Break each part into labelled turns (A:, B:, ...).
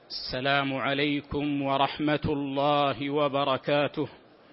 A: السلام عليكم ورحمة الله وبركاته.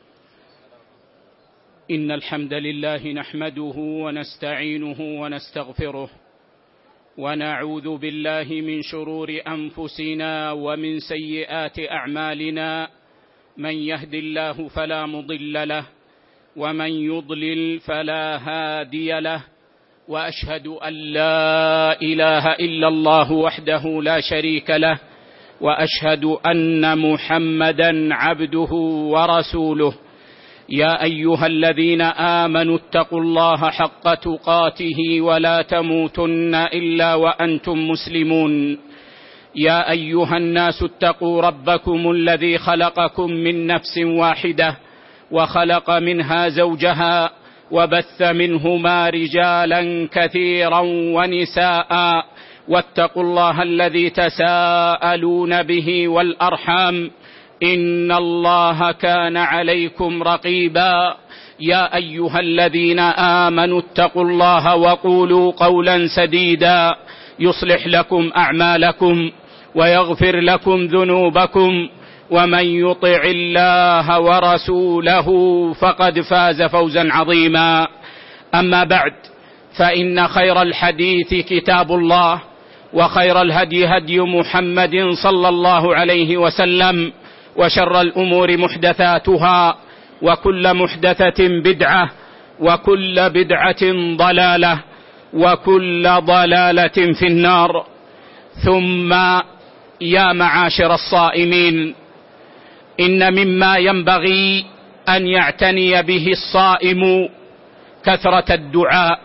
A: إن الحمد لله نحمده ونستعينه ونستغفره، ونعوذ بالله من شرور أنفسنا ومن سيئات أعمالنا. من يهد الله فلا مضل له، ومن يضلل فلا هادي له، وأشهد أن لا إله إلا الله وحده لا شريك له، وأشهد أن محمدًا عبده ورسوله. يا أيها الذين آمنوا اتقوا الله حق تقاته ولا تموتن إلا وأنتم مسلمون. يا أيها الناس اتقوا ربكم الذي خلقكم من نفس واحدة، وخلق منها زوجها، وبث منهما رجالا كثيرا ونساء، واتقوا الله الذي تساءلون به والأرحام، إن الله كان عليكم رقيبا. يا أيها الذين آمنوا اتقوا الله وقولوا قولا سديدا يصلح لكم أعمالكم ويغفر لكم ذنوبكم، ومن يطع الله ورسوله فقد فاز فوزا عظيما. أما بعد، فإن خير الحديث كتاب الله، وخير الهدي هدي محمد صلى الله عليه وسلم، وشر الأمور محدثاتها، وكل محدثة بدعة، وكل بدعة ضلالة، وكل ضلالة في النار. ثم يا معاشر الصائمين، إن مما ينبغي أن يعتني به الصائم كثرة الدعاء،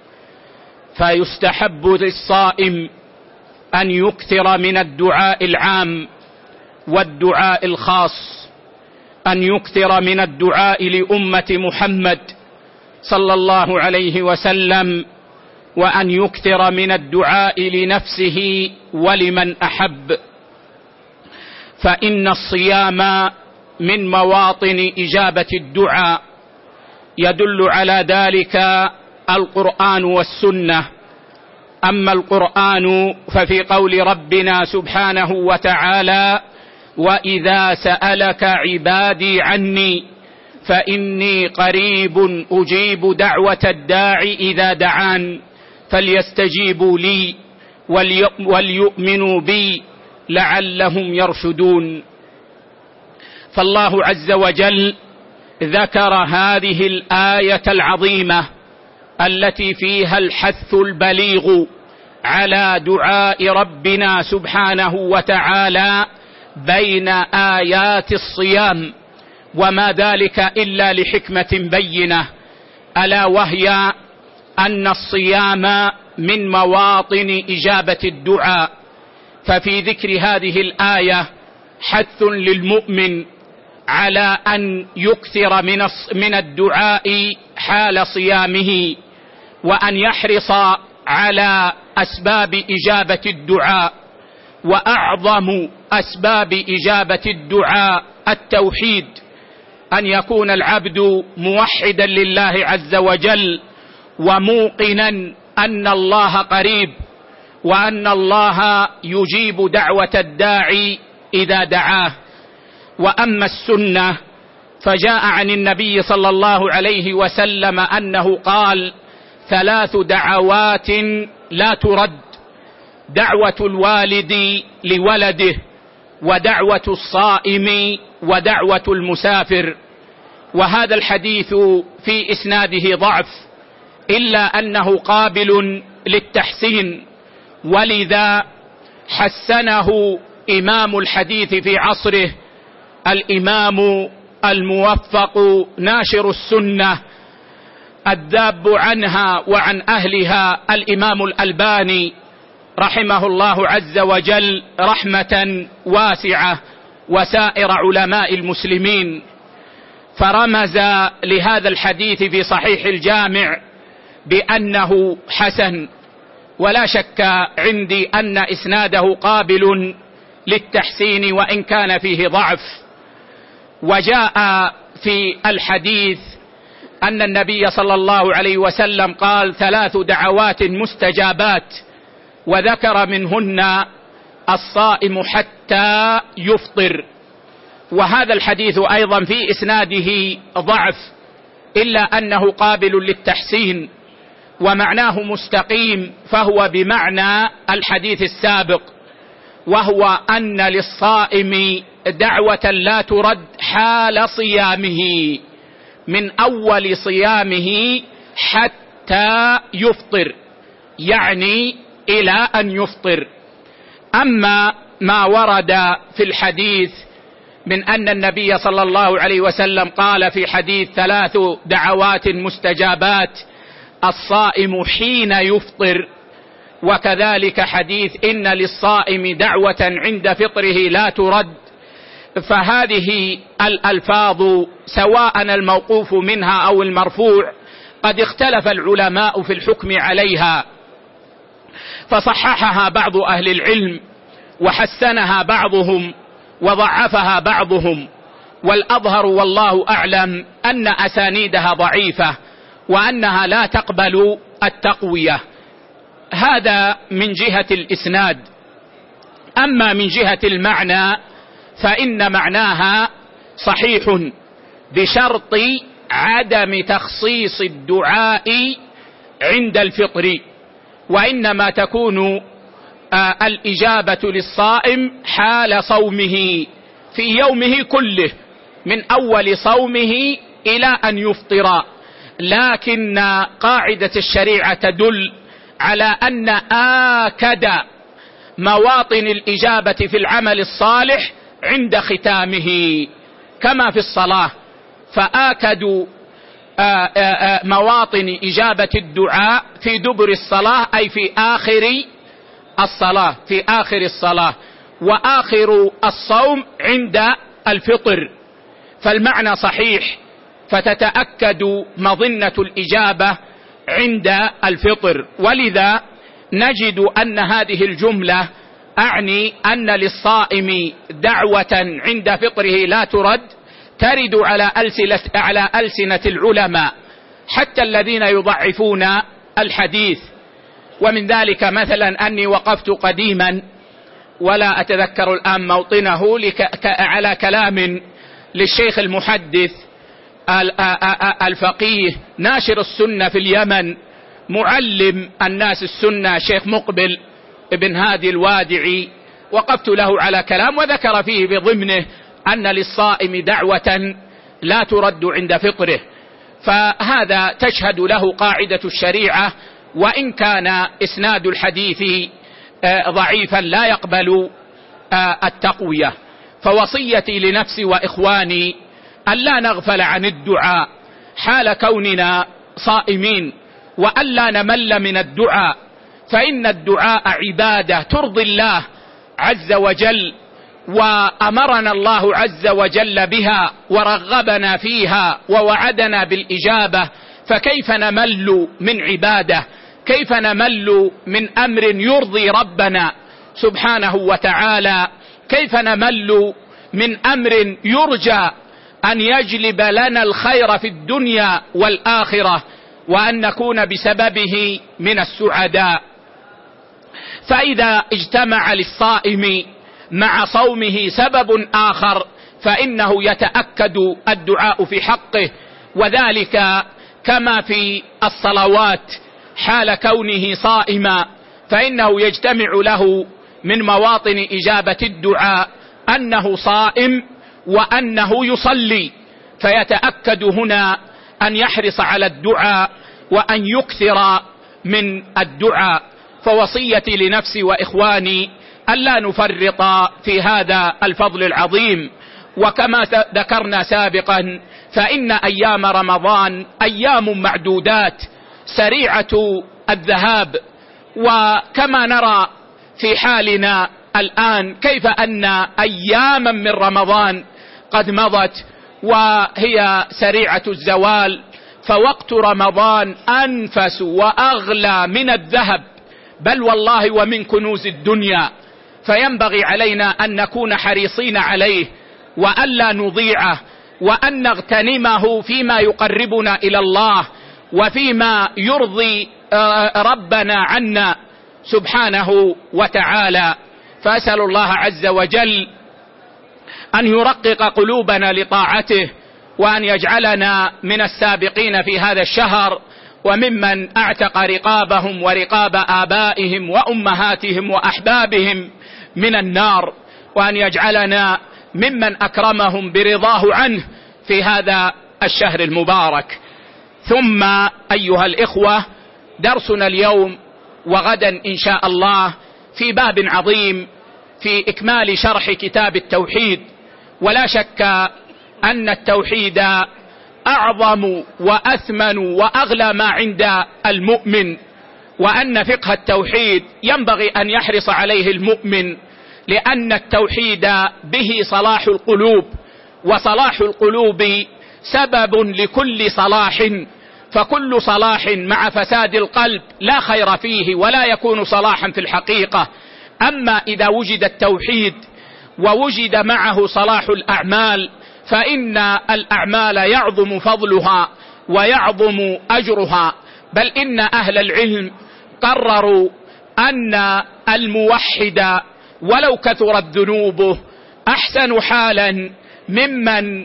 A: فيستحب للصائم أن يكثر من الدعاء العام والدعاء الخاص، أن يكثر من الدعاء لأمة محمد صلى الله عليه وسلم، وأن يكثر من الدعاء لنفسه ولمن أحب، فإن الصيام من مواطن إجابة الدعاء. يدل على ذلك القرآن والسنة. أما القرآن ففي قول ربنا سبحانه وتعالى: وإذا سألك عبادي عني فإني قريب أجيب دعوة الداع إذا دعان فليستجيبوا لي وليؤمنوا بي لعلهم يرشدون. فالله عز وجل ذكر هذه الآية العظيمة التي فيها الحث البليغ على دعاء ربنا سبحانه وتعالى بين آيات الصيام، وما ذلك إلا لحكمة بينة، ألا وهي أن الصيام من مواطن إجابة الدعاء. ففي ذكر هذه الآية حث للمؤمن على أن يكثر من الدعاء حال صيامه، وأن يحرص على أسباب إجابة الدعاء. وأعظم أسباب إجابة الدعاء التوحيد، أن يكون العبد موحدا لله عز وجل، وموقنا أن الله قريب، وأن الله يجيب دعوة الداعي إذا دعاه. وأما السنة فجاء عن النبي صلى الله عليه وسلم أنه قال: 3 دعوات لا ترد: دعوة الوالد لولده، ودعوة الصائم، ودعوة المسافر. وهذا الحديث في إسناده ضعف، إلا أنه قابل للتحسين، ولذا حسنه إمام الحديث في عصره الإمام الموفق ناشر السنة الذاب عنها وعن أهلها الإمام الألباني رحمه الله عز وجل رحمة واسعة، وسائر علماء المسلمين. فرمز لهذا الحديث في صحيح الجامع بأنه حسن، ولا شك عندي أن إسناده قابل للتحسين وإن كان فيه ضعف. وجاء في الحديث أن النبي صلى الله عليه وسلم قال: 3 دعوات مستجابات، وذكر منهن الصائم حتى يفطر. وهذا الحديث أيضا في إسناده ضعف، إلا أنه قابل للتحسين ومعناه مستقيم، فهو بمعنى الحديث السابق، وهو أن للصائم دعوة لا ترد حال صيامه، من أول صيامه حتى يفطر، يعني إلى أن يفطر. أما ما ورد في الحديث من أن النبي صلى الله عليه وسلم قال في حديث 3 دعوات مستجابات الصائم حين يفطر، وكذلك حديث إن للصائم دعوة عند فطره لا ترد، فهذه الألفاظ سواء الموقوف منها أو المرفوع قد اختلف العلماء في الحكم عليها، فصححها بعض أهل العلم وحسنها بعضهم وضعفها بعضهم، والأظهر والله أعلم أن أسانيدها ضعيفة وأنها لا تقبل التقوية. هذا من جهة الإسناد. أما من جهة المعنى فإن معناها صحيح بشرط عدم تخصيص الدعاء عند الفطر، وإنما تكون الإجابة للصائم حال صومه في يومه كله من أول صومه إلى أن يفطر. لكن قاعدة الشريعة تدل على أن آكد مواطن الإجابة في العمل الصالح عند ختامه، كما في الصلاة، فآكدوا مواطن إجابة الدعاء في دبر الصلاة، أي في آخر الصلاة، في آخر الصلاة، وآخر الصوم عند الفطر، فالمعنى صحيح، فتتأكد مظنة الإجابة عند الفطر. ولذا نجد أن هذه الجملة أعني أن للصائم دعوة عند فطره لا ترد ترد على ألسنة العلماء حتى الذين يضعفون الحديث. ومن ذلك مثلا أني وقفت قديما ولا أتذكر الآن موطنه على كلام للشيخ المحدث الفقيه ناشر السنة في اليمن، معلم الناس السنة، شيخ مقبل ابن هادي الوادعي، وقفت له على كلام وذكر فيه بضمنه أن للصائم دعوة لا ترد عند فطره، فهذا تشهد له قاعدة الشريعة، وإن كان إسناد الحديث ضعيفا لا يقبل التقوية. فوصيتي لنفسي وإخواني ألا نغفل عن الدعاء حال كوننا صائمين، وألا نمل من الدعاء، فإن الدعاء عبادة ترضي الله عز وجل، وأمرنا الله عز وجل بها ورغبنا فيها ووعدنا بالإجابة، فكيف نمل من عبادة؟ كيف نمل من أمر يرضي ربنا سبحانه وتعالى؟ كيف نمل من أمر يرجى أن يجلب لنا الخير في الدنيا والآخرة وأن نكون بسببه من السعداء؟ فإذا اجتمع للصائم مع صومه سبب آخر فإنه يتأكد الدعاء في حقه، وذلك كما في الصلوات حال كونه صائما، فإنه يجتمع له من مواطن إجابة الدعاء أنه صائم وأنه يصلي، فيتأكد هنا أن يحرص على الدعاء وأن يكثر من الدعاء. فوصيتي لنفسي وإخواني ألا نفرط في هذا الفضل العظيم. وكما ذكرنا سابقا فإن أيام رمضان أيام معدودات سريعة الذهاب، وكما نرى في حالنا الآن كيف أن أياما من رمضان قد مضت وهي سريعة الزوال، فوقت رمضان أنفس وأغلى من الذهب، بل والله ومن كنوز الدنيا، فينبغي علينا أن نكون حريصين عليه وألا نضيعه، وأن نغتنمه فيما يقربنا إلى الله وفيما يرضي ربنا عنا سبحانه وتعالى. فأسأل الله عز وجل أن يرقق قلوبنا لطاعته، وأن يجعلنا من السابقين في هذا الشهر، وممن اعتق رقابهم ورقاب آبائهم وأمهاتهم وأحبابهم من النار، وأن يجعلنا ممن أكرمهم برضاه عنه في هذا الشهر المبارك. ثم أيها الإخوة، درسنا اليوم وغدا إن شاء الله في باب عظيم في إكمال شرح كتاب التوحيد. ولا شك أن التوحيد أعظم وأثمن وأغلى ما عند المؤمن، وأن فقه التوحيد ينبغي أن يحرص عليه المؤمن، لأن التوحيد به صلاح القلوب، وصلاح القلوب سبب لكل صلاح، فكل صلاح مع فساد القلب لا خير فيه ولا يكون صلاحا في الحقيقة. أما إذا وجد التوحيد ووجد معه صلاح الأعمال، فإن الأعمال يعظم فضلها ويعظم أجرها. بل إن أهل العلم قرروا أن الموحد ولو كثرت ذنوبه أحسن حالا ممن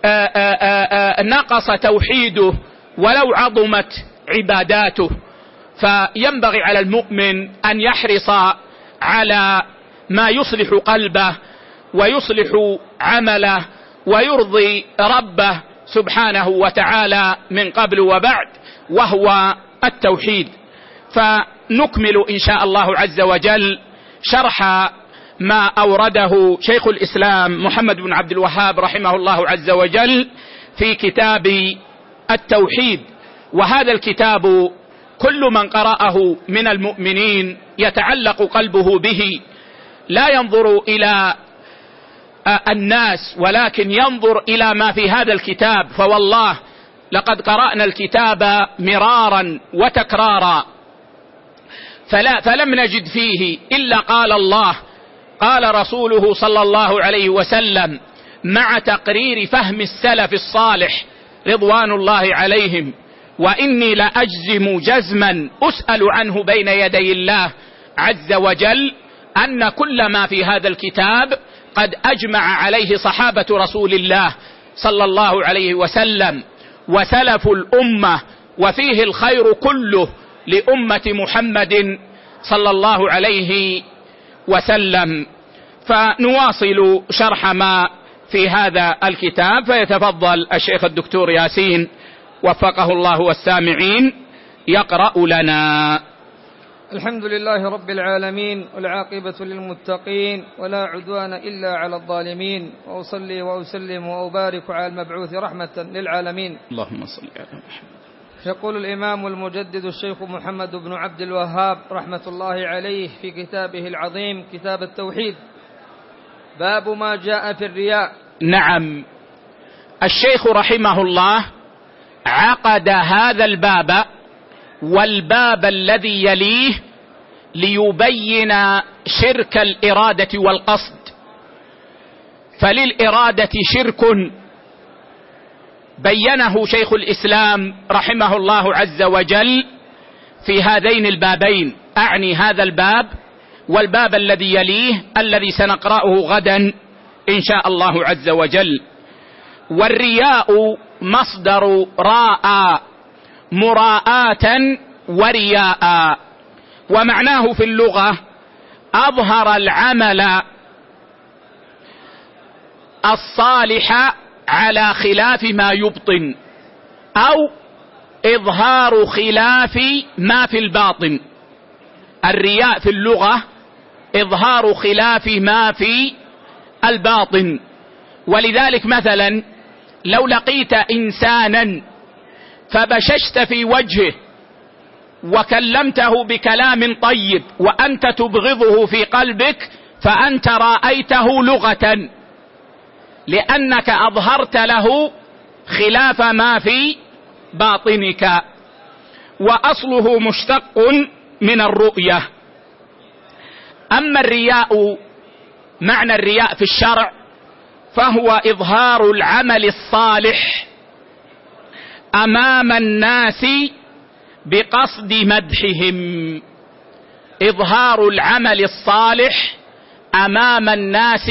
A: نقص توحيده ولو عظمت عباداته. فينبغي على المؤمن أن يحرص على ما يصلح قلبه ويصلح عمله ويرضي ربه سبحانه وتعالى من قبل وبعد، وهو التوحيد. فنكمل إن شاء الله عز وجل شرح ما أورده شيخ الإسلام محمد بن عبد الوهاب رحمه الله عز وجل في كتاب التوحيد. وهذا الكتاب كل من قرأه من المؤمنين يتعلق قلبه به، لا ينظر إلى الناس ولكن ينظر إلى ما في هذا الكتاب. فوالله لقد قرأنا الكتاب مرارا وتكرارا فلم نجد فيه إلا قال الله قال رسوله صلى الله عليه وسلم، مع تقرير فهم السلف الصالح رضوان الله عليهم. وإني لأجزم جزما أسأل عنه بين يدي الله عز وجل أن كل ما في هذا الكتاب قد أجمع عليه صحابة رسول الله صلى الله عليه وسلم وسلف الأمة، وفيه الخير كله لأمة محمد صلى الله عليه وسلم. فنواصل شرح ما في هذا الكتاب، فيتفضل الشيخ الدكتور ياسين وفقه الله والسامعين يقرأ لنا.
B: الحمد لله رب العالمين، والعاقبة للمتقين، ولا عدوان إلا على الظالمين، وأصلي وأسلم وأبارك على المبعوث رحمة للعالمين.
A: اللهم صل على محمد.
B: يقول الإمام المجدد الشيخ محمد بن عبد الوهاب رحمة الله عليه في كتابه العظيم كتاب التوحيد، باب ما جاء في الرياء.
A: نعم، الشيخ رحمه الله عقد هذا الباب والباب الذي يليه ليبين شرك الإرادة والقصد. فللإرادة شرك بينه شيخ الإسلام رحمه الله عز وجل في هذين البابين، أعني هذا الباب والباب الذي يليه الذي سنقرأه غدا إن شاء الله عز وجل. والرياء مصدر راء، مراءة ورياء، ومعناه في اللغة أظهر العمل الصالح على خلاف ما يبطن، أو إظهار خلاف ما في الباطن. الرياء في اللغة إظهار خلاف ما في الباطن. ولذلك مثلا لو لقيت إنسانا فبششت في وجهه وكلمته بكلام طيب وأنت تبغضه في قلبك، فأنت رأيته لغة، لأنك أظهرت له خلاف ما في باطنك. وأصله مشتق من الرؤية. أما الرياء، معنى الرياء في الشرع فهو إظهار العمل الصالح أمام الناس بقصد مدحهم. إظهار العمل الصالح أمام الناس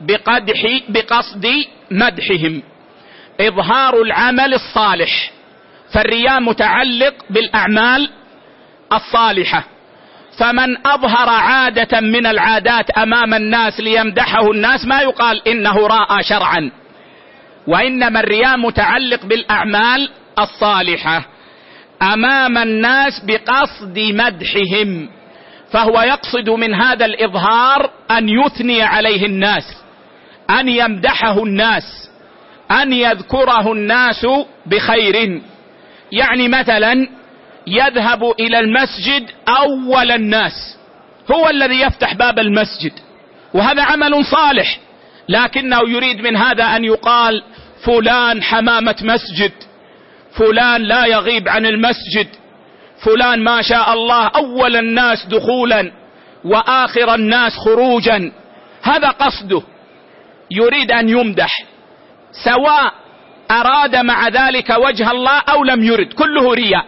A: بقصد مدحهم، إظهار العمل الصالح. فالرياء متعلق بالأعمال الصالحة، فمن أظهر عادة من العادات أمام الناس ليمدحه الناس ما يقال إنه راء شرعا، وإنما الرياء متعلق بالأعمال الصالحة أمام الناس بقصد مدحهم، فهو يقصد من هذا الإظهار أن يثني عليه الناس، أن يمدحه الناس، أن يذكره الناس بخير. يعني مثلا يذهب إلى المسجد أول الناس، هو الذي يفتح باب المسجد، وهذا عمل صالح، لكنه يريد من هذا أن يقال فلان حمامة مسجد، فلان لا يغيب عن المسجد، فلان ما شاء الله أول الناس دخولا وآخر الناس خروجا. هذا قصده، يريد أن يمدح، سواء أراد مع ذلك وجه الله أو لم يرد، كله رياء،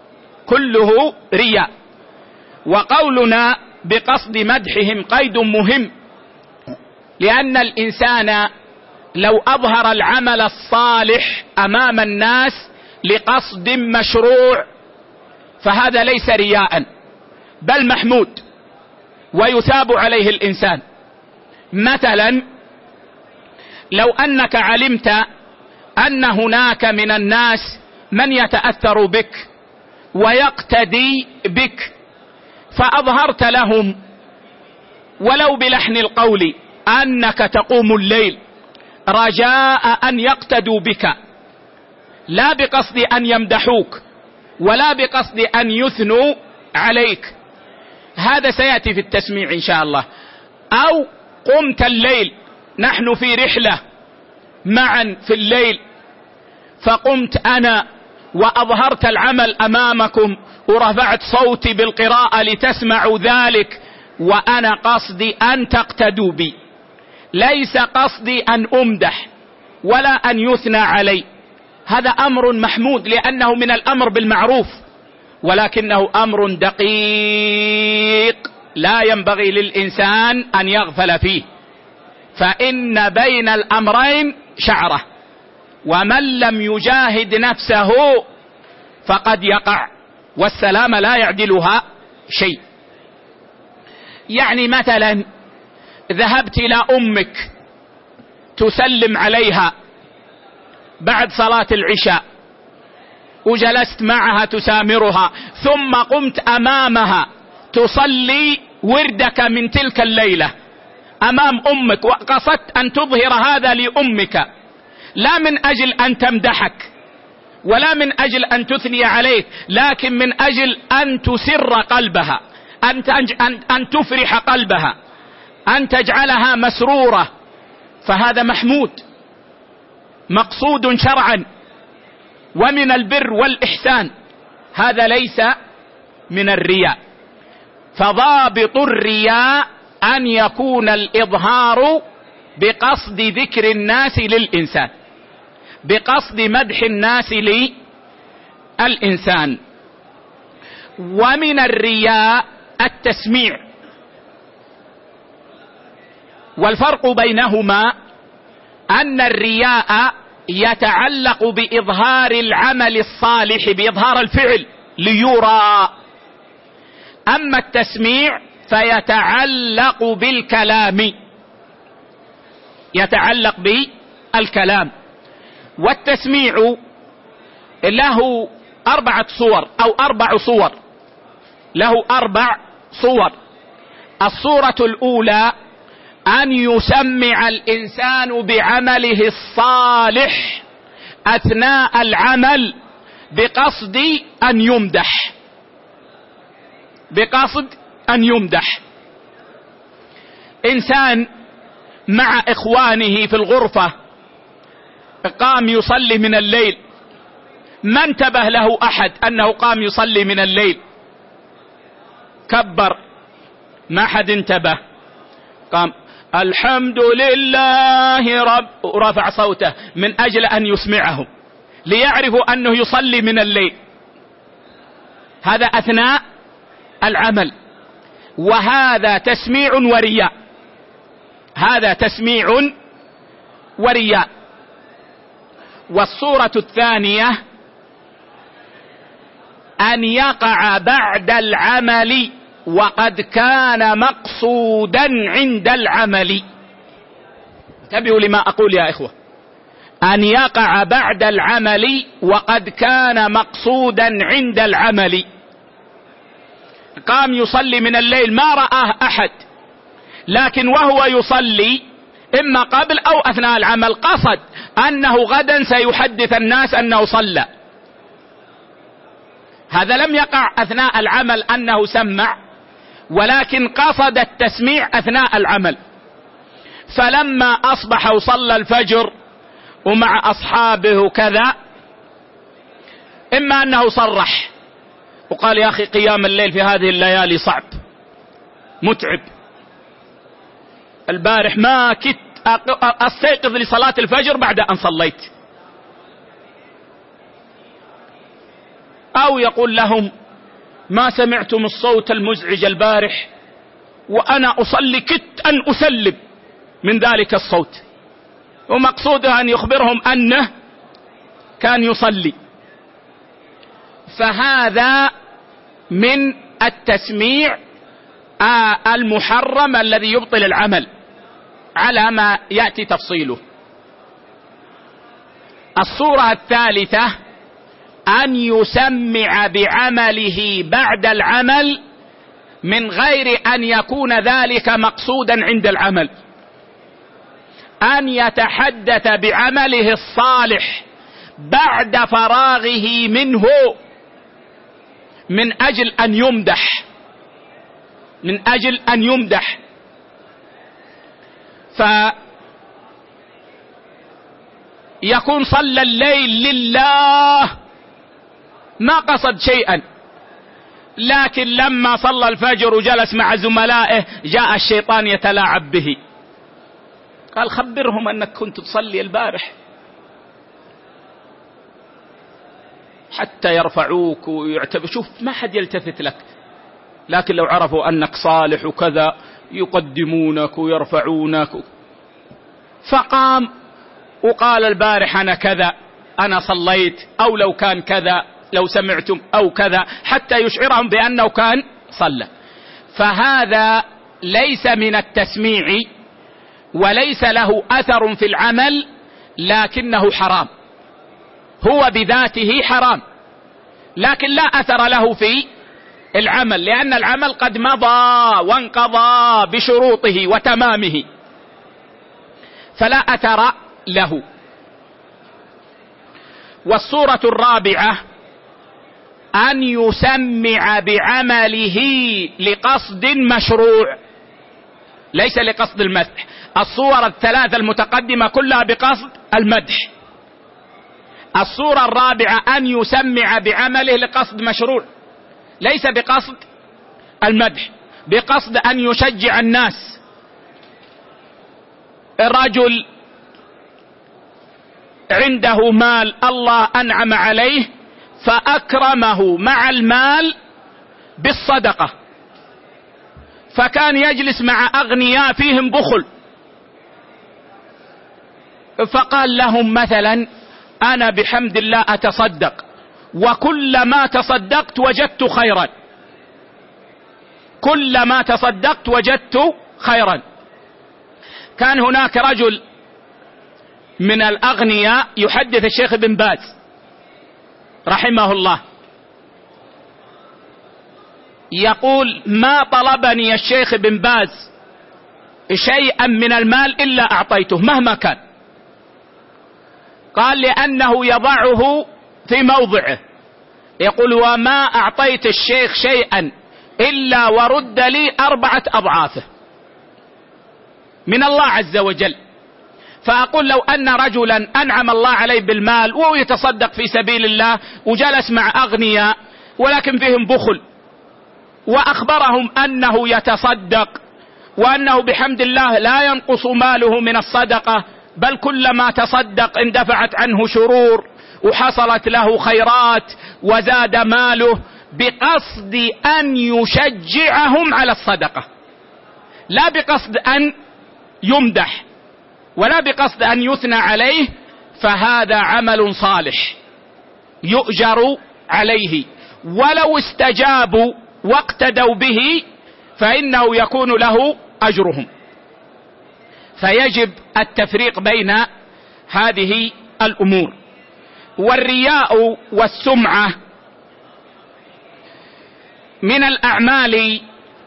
A: كله رياء. وقولنا بقصد مدحهم قيد مهم، لأن الإنسان لو أظهر العمل الصالح أمام الناس لقصد مشروع فهذا ليس رياء بل محمود ويثاب عليه الإنسان. مثلا لو أنك علمت أن هناك من الناس من يتأثر بك ويقتدي بك، فأظهرت لهم ولو بلحن القول أنك تقوم الليل رجاء أن يقتدوا بك، لا بقصد أن يمدحوك ولا بقصد أن يثنوا عليك، هذا سيأتي في التسميع إن شاء الله. أو قمت الليل، نحن في رحلة معا في الليل، فقمت أنا وأظهرت العمل أمامكم ورفعت صوتي بالقراءة لتسمعوا ذلك، وأنا قصدي أن تقتدوا بي، ليس قصدي أن أمدح ولا أن يثنى علي. هذا أمر محمود لأنه من الأمر بالمعروف، ولكنه أمر دقيق لا ينبغي للإنسان أن يغفل فيه، فإن بين الأمرين شعرة، ومن لم يجاهد نفسه فقد يقع، والسلام لا يعدلها شيء. يعني مثلا ذهبت إلى أمك تسلم عليها بعد صلاة العشاء وجلست معها تسامرها، ثم قمت أمامها تصلي وردك من تلك الليلة أمام أمك، وقصدت أن تظهر هذا لأمك، لا من أجل أن تمدحك ولا من أجل أن تثني عليك، لكن من أجل أن تسر قلبها، أن تفرح قلبها، أن تجعلها مسرورة، فهذا محمود مقصود شرعا ومن البر والإحسان، هذا ليس من الرياء. فضابط الرياء أن يكون الإظهار بقصد ذكر الناس للإنسان، بقصد مدح الناس للإنسان. ومن الرياء التسميع، والفرق بينهما أن الرياء يتعلق بإظهار العمل الصالح، بإظهار الفعل ليرى، أما التسميع فيتعلق بالكلام، يتعلق بالكلام. والتسميع له 4 صور أو 4 صور، له 4 صور. الصورة الأولى أن يسمع الإنسان بعمله الصالح أثناء العمل بقصد أن يمدح، بقصد أن يمدح. إنسان مع إخوانه في الغرفة قام يصلي من الليل، ما انتبه له أحد أنه قام يصلي من الليل، كبر، ما حد انتبه، قام الحمد لله رب، ورفع صوته من أجل أن يسمعهم ليعرفوا أنه يصلي من الليل، هذا أثناء العمل، وهذا تسميع ورياء، هذا تسميع ورياء. والصورة الثانية أن يقع بعد العمل وقد كان مقصودا عند العمل. انتبهوا لما أقول يا إخوة، أن يقع بعد العمل وقد كان مقصودا عند العمل. قام يصلي من الليل ما رآه أحد، لكن وهو يصلي إما قبل أو أثناء العمل قصد أنه غدا سيحدث الناس أنه صلى. هذا لم يقع أثناء العمل أنه سمع، ولكن قصد التسميع أثناء العمل. فلما أصبح وصلى الفجر ومع أصحابه كذا، إما أنه صرح وقال يا أخي قيام الليل في هذه الليالي صعب متعب، البارح ما كنت أستيقظ لصلاة الفجر بعد أن صليت. أو يقول لهم ما سمعتم الصوت المزعج البارح وأنا أصلي كدت أن أسلم من ذلك الصوت، ومقصوده أن يخبرهم أنه كان يصلي. فهذا من التسميع المحرم الذي يبطل العمل على ما يأتي تفصيله. الصورة الثالثة أن يسمع بعمله بعد العمل من غير أن يكون ذلك مقصودا عند العمل، أن يتحدث بعمله الصالح بعد فراغه منه من أجل أن يمدح، من أجل أن يمدح. فيكون صلى الليل لله ما قصد شيئا، لكن لما صلى الفجر وجلس مع زملائه جاء الشيطان يتلاعب به، قال خبرهم أنك كنت تصلي البارح حتى يرفعوك ويعتبر. شوف ما حد يلتفت لك، لكن لو عرفوا أنك صالح وكذا يقدمونك ويرفعونك. فقام وقال البارح أنا كذا، أنا صليت، أو لو كان كذا، لو سمعتم أو كذا، حتى يشعرهم بأنه كان صلى. فهذا ليس من التسميع وليس له أثر في العمل، لكنه حرام، هو بذاته حرام، لكن لا أثر له في العمل، لأن العمل قد مضى وانقضى بشروطه وتمامه، فلا أثر له. والصورة الرابعة أن يسمع بعمله لقصد مشروع، ليس لقصد المدح. الصور الثلاثة المتقدمة كلها بقصد المدح. الصورة الرابعة أن يسمع بعمله لقصد مشروع، ليس بقصد المدح، بقصد أن يشجع الناس. الرجل عنده مال الله أنعم عليه فأكرمه مع المال بالصدقة، فكان يجلس مع أغنياء فيهم بخل، فقال لهم مثلا أنا بحمد الله أتصدق، وكلما تصدقت وجدت خيرا، كلما تصدقت وجدت خيرا. كان هناك رجل من الأغنياء يحدث الشيخ بن باز رحمه الله، يقول ما طلبني الشيخ بن باز شيئا من المال إلا أعطيته مهما كان. قال لأنه يضعه في موضعه، يقول وما أعطيت الشيخ شيئا إلا ورد لي 4 أضعافه من الله عز وجل. فأقول لو أن رجلا أنعم الله عليه بالمال وهو يتصدق في سبيل الله وجلس مع أغنياء ولكن فيهم بخل، وأخبرهم أنه يتصدق وأنه بحمد الله لا ينقص ماله من الصدقة، بل كلما تصدق اندفعت عنه شرور وحصلت له خيرات وزاد ماله، بقصد أن يشجعهم على الصدقة، لا بقصد أن يمدح ولا بقصد أن يثنى عليه، فهذا عمل صالح يؤجر عليه، ولو استجابوا واقتدوا به فإنه يكون له أجرهم. فيجب التفريق بين هذه الأمور. والرياء والسمعة من الأعمال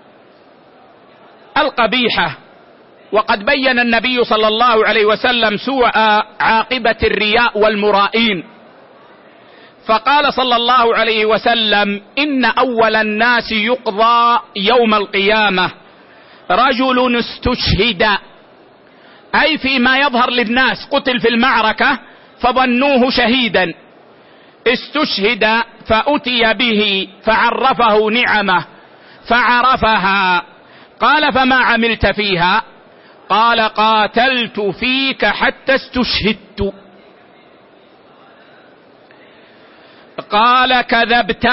A: القبيحة، وقد بين النبي صلى الله عليه وسلم سوء عاقبة الرياء والمرائين، فقال صلى الله عليه وسلم: إن أول الناس يقضى يوم القيامة رجل استشهد، أي فيما يظهر للناس قتل في المعركة فظنوه شهيدا، استشهد فأتي به فعرفه نعمه فعرفها، قال: فما عملت فيها؟ قال: قاتلت فيك حتى استشهدت. قال: كذبت،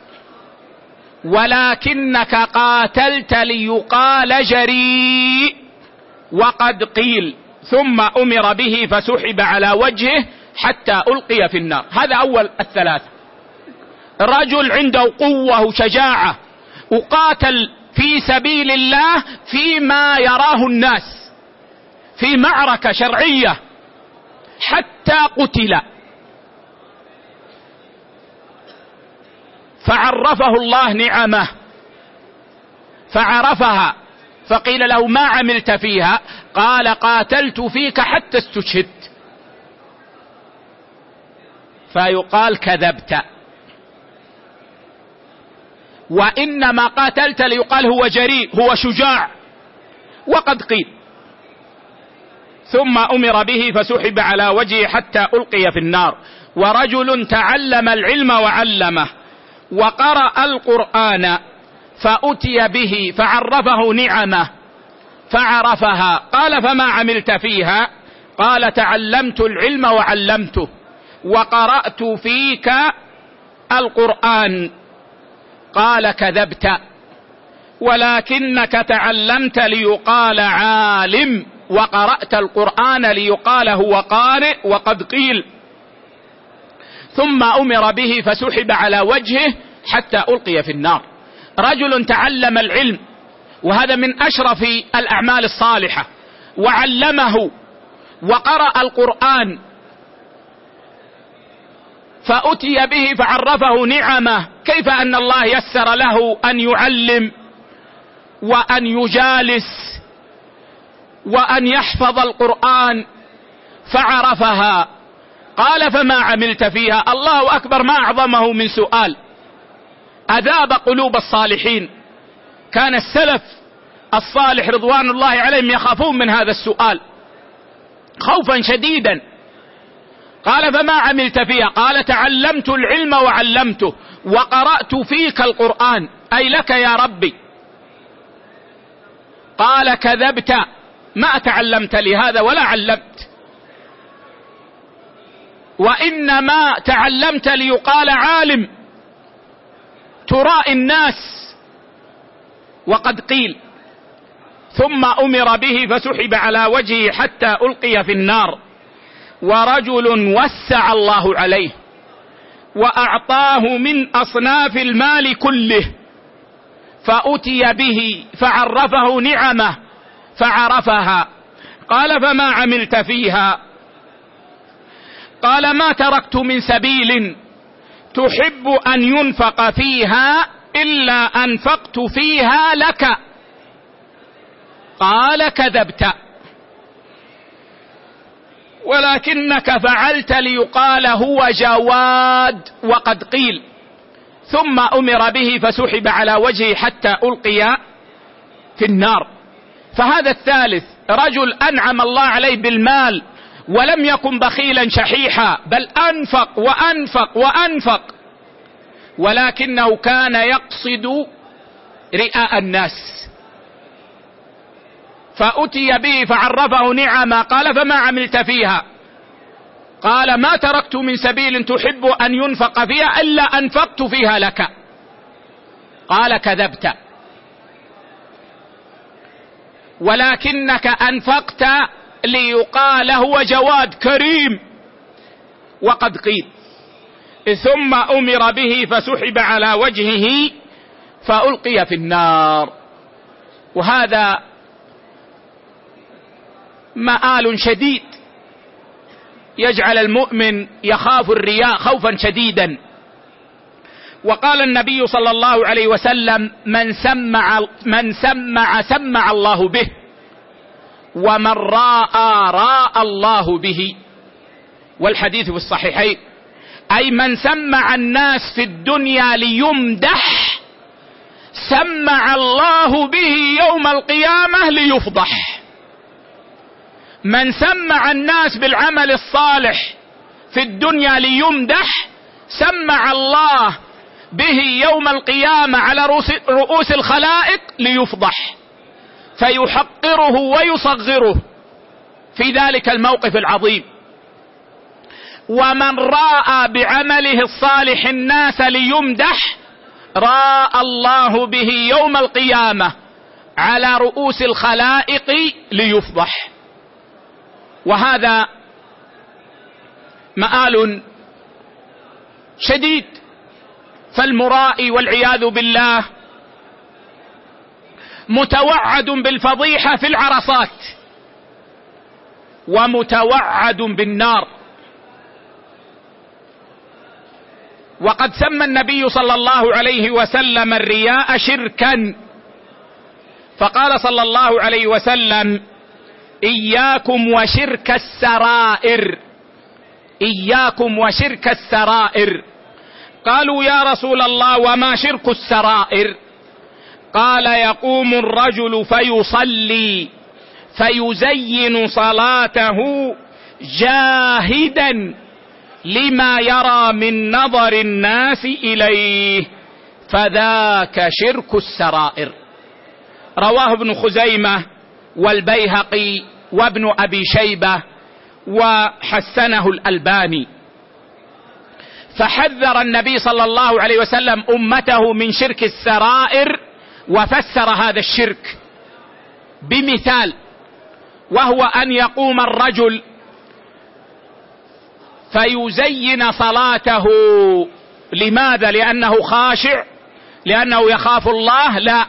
A: ولكنك قاتلت ليقال جريء وقد قيل. ثم أمر به فسحب على وجهه حتى ألقي في النار. هذا أول الثلاثة. رجل عنده قوة وشجاعة وقاتل في سبيل الله فيما يراه الناس في معركة شرعية حتى قتل، فعرفه الله نعمه فعرفها، فقيل له: ما عملت فيها؟ قال: قاتلت فيك حتى استشهدت. فيقال: كذبت، وإنما قاتلت ليقال هو جريء، هو شجاع، وقد قيل. ثم أمر به فسحب على وجهه حتى ألقي في النار. ورجل تعلم العلم وعلمه وقرأ القرآن فأتي به فعرفه نعمه فعرفها، قال: فما عملت فيها؟ قال: تعلمت العلم وعلمته وقرأت فيك القرآن. قال: كذبت، ولكنك تعلمت ليقال عالم وقرأت القرآن ليقال هو قارئ وقد قيل. ثم أمر به فسحب على وجهه حتى ألقي في النار. رجل تعلم العلم، وهذا من أشرف الأعمال الصالحة، وعلمه وقرأ القرآن فأتي به فعرفه نعمه، كيف أن الله يسر له أن يعلم وأن يجالس وأن يحفظ القرآن فعرفها. قال: فما عملت فيها؟ الله أكبر، ما أعظمه من سؤال. أذاب قلوب الصالحين. كان السلف الصالح رضوان الله عليهم يخافون من هذا السؤال خوفا شديدا. قال: فما عملت فيها؟ قال: تعلمت العلم وعلمته وقرأت فيك القرآن، أي لك يا ربي. قال: كذبت، ما تعلمت لهذا ولا علمت، وإنما تعلمت ليقال عالم تراء الناس وقد قيل. ثم أمر به فسحب على وجهه حتى ألقي في النار. ورجل وسع الله عليه وأعطاه من أصناف المال كله فأتي به فعرفه نعمه فعرفها. قال: فما عملت فيها؟ قال: ما تركت من سبيل تحب أن ينفق فيها إلا أنفقت فيها لك. قال: كذبت، ولكنك فعلت ليقال هو جواد وقد قيل. ثم أمر به فسحب على وجهه حتى ألقي في النار. فهذا الثالث رجل أنعم الله عليه بالمال ولم يكن بخيلا شحيحا، بل أنفق وأنفق وأنفق، ولكنه كان يقصد رئاء الناس. فأتي به فعرفه نعمة. قال: فما عملت فيها؟ قال: ما تركت من سبيل تحب أن ينفق فيها إلا أنفقت فيها لك. قال: كذبت، ولكنك أنفقت ليقال هو جواد كريم، وقد قيل. ثم أمر به فسحب على وجهه فألقي في النار. وهذا مآل شديد يجعل المؤمن يخاف الرياء خوفا شديدا. وقال النبي صلى الله عليه وسلم: من سمع الله به، ومن راى الله به. والحديث في الصحيحين، أي من سمع الناس في الدنيا ليمدح سمع الله به يوم القيامة ليفضح. من سمع الناس بالعمل الصالح في الدنيا ليمدح سمع الله به يوم القيامة على رؤوس الخلائق ليفضح، فيحقره ويصغره في ذلك الموقف العظيم. ومن راى بعمله الصالح الناس ليمدح راى الله به يوم القيامة على رؤوس الخلائق ليفضح. وهذا مآل شديد. فالمرائي والعياذ بالله متوعد بالفضيحة في العرصات، ومتوعد بالنار. وقد سمى النبي صلى الله عليه وسلم الرياء شركا، فقال صلى الله عليه وسلم: إياكم وشرك السرائر، إياكم وشرك السرائر. قالوا: يا رسول الله وما شرك السرائر؟ قال: يقوم الرجل فيصلي فيزين صلاته جاهدا لما يرى من نظر الناس إليه، فذاك شرك السرائر. رواه ابن خزيمة والبيهقي وابن أبي شيبة وحسنه الألباني. فحذر النبي صلى الله عليه وسلم أمته من شرك السرائر، وفسر هذا الشرك بمثال، وهو أن يقوم الرجل فيزين صلاته. لماذا؟ لأنه خاشع، لأنه يخاف الله؟ لا،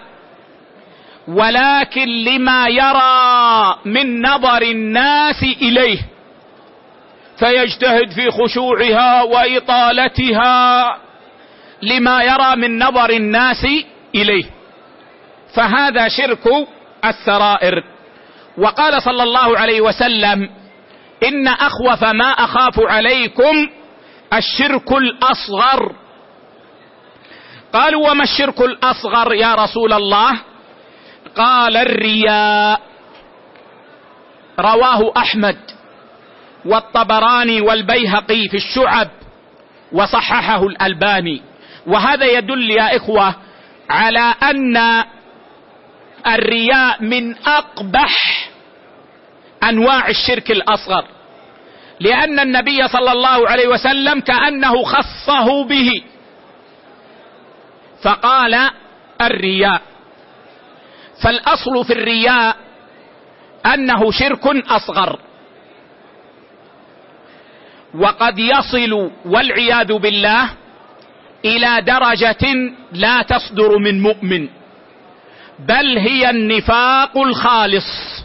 A: ولكن لما يرى من نظر الناس إليه، فيجتهد في خشوعها وإطالتها لما يرى من نظر الناس إليه، فهذا شرك السرائر. وقال صلى الله عليه وسلم: إن أخوف ما أخاف عليكم الشرك الأصغر. قالوا: وما الشرك الأصغر يا رسول الله؟ قال: الرياء. رواه أحمد والطبراني والبيهقي في الشعب وصححه الألباني. وهذا يدل يا إخوة على أن الرياء من أقبح أنواع الشرك الأصغر، لأن النبي صلى الله عليه وسلم كأنه خصه به فقال: الرياء. فالأصل في الرياء أنه شرك أصغر، وقد يصل والعياذ بالله إلى درجة لا تصدر من مؤمن، بل هي النفاق الخالص،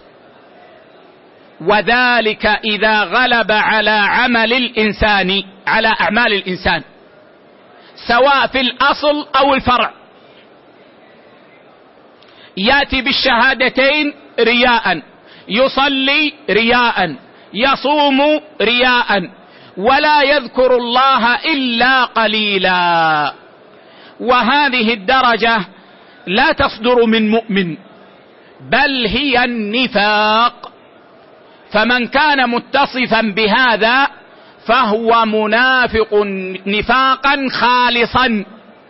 A: وذلك إذا غلب على عمل الإنسان، على أعمال الإنسان، سواء في الأصل أو الفرع. يأتي بالشهادتين رياء، يصلي رياء، يصوم رياء، ولا يذكر الله إلا قليلا، وهذه الدرجة لا تصدر من مؤمن، بل هي النفاق. فمن كان متصفا بهذا فهو منافق نفاقا خالصا،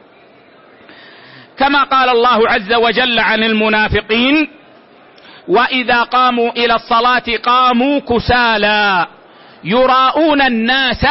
A: كما قال الله عز وجل عن المنافقين: وإذا قاموا إلى الصلاة قاموا كسالى يراءون الناس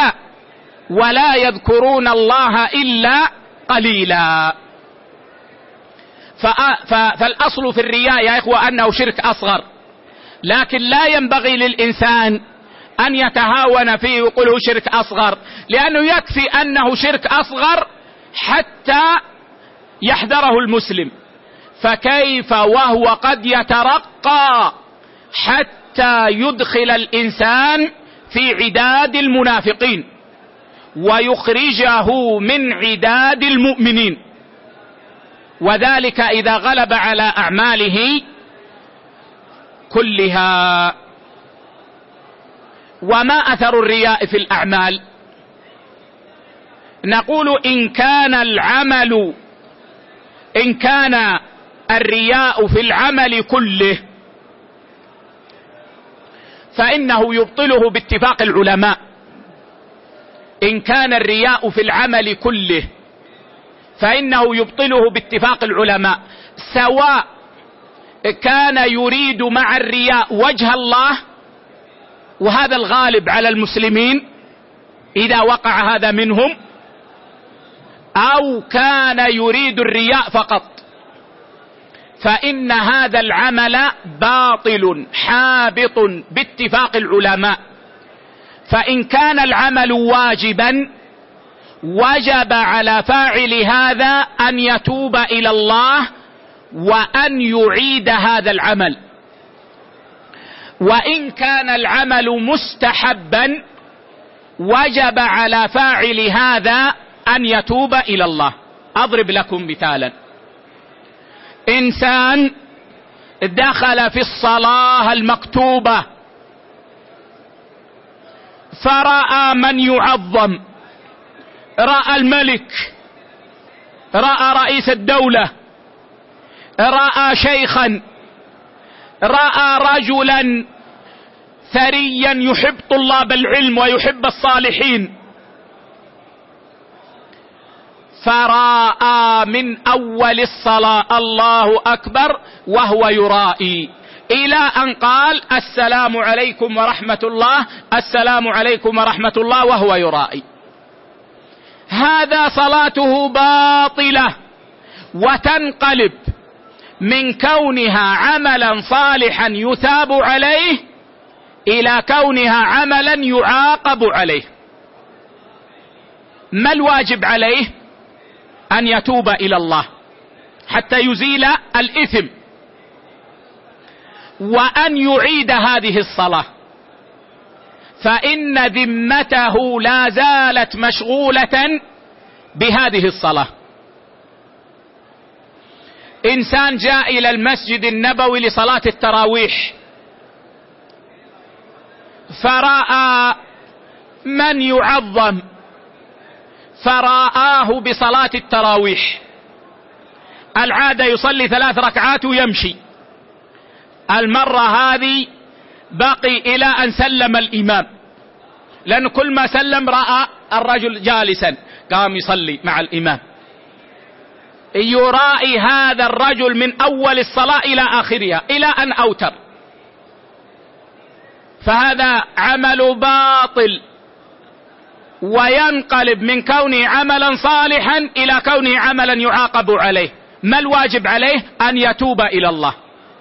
A: ولا يذكرون الله إلا قليلا. فالأصل في الرياء يا إخوة أنه شرك أصغر، لكن لا ينبغي للإنسان أن يتهاون فيه ويقول هو شرك أصغر، لأنه يكفي أنه شرك أصغر حتى يحذره المسلم، فكيف وهو قد يترقى حتى يدخل الإنسان في عداد المنافقين ويخرجه من عداد المؤمنين، وذلك إذا غلب على أعماله كلها. وما أثر الرياء في الأعمال؟ نقول إن كان الرياء في العمل كله فإنه يبطله باتفاق العلماء. إن كان الرياء في العمل كله فإنه يبطله باتفاق العلماء، سواء كان يريد مع الرياء وجه الله، وهذا الغالب على المسلمين إذا وقع هذا منهم، أو كان يريد الرياء فقط، فإن هذا العمل باطل حابط باتفاق العلماء. فإن كان العمل واجبا وجب على فاعل هذا أن يتوب إلى الله وأن يعيد هذا العمل. وإن كان العمل مستحبا وجب على فاعل هذا أن يتوب إلى الله. أضرب لكم مثالا: إنسان دخل في الصلاة المكتوبة فرأى من يعظم، رأى الملك، رأى رئيس الدولة، رأى شيخا، رأى رجلا ثريا يحب طلاب العلم ويحب الصالحين، فرأى من أول الصلاة الله أكبر وهو يرائي، إلى أن قال السلام عليكم ورحمة الله، السلام عليكم ورحمة الله، وهو يرائي. هذا صلاته باطلة، وتنقلب من كونها عملا صالحا يثاب عليه إلى كونها عملا يعاقب عليه. ما الواجب عليه؟ أن يتوب إلى الله حتى يزيل الإثم، وأن يعيد هذه الصلاة، فإن ذمته لا زالت مشغولة بهذه الصلاة. إنسان جاء إلى المسجد النبوي لصلاة التراويح فرأى من يعظم فرآه بصلاة التراويح، العادة يصلي 3 ركعات ويمشي، المرة هذه بقي إلى أن سلم الإمام، لأن كل ما سلم رأى الرجل جالسا قام يصلي مع الإمام، يرائي هذا الرجل من أول الصلاة إلى آخرها إلى أن أوتر، فهذا عمل باطل، وينقلب من كونه عملا صالحا إلى كونه عملا يعاقب عليه. ما الواجب عليه؟ أن يتوب إلى الله.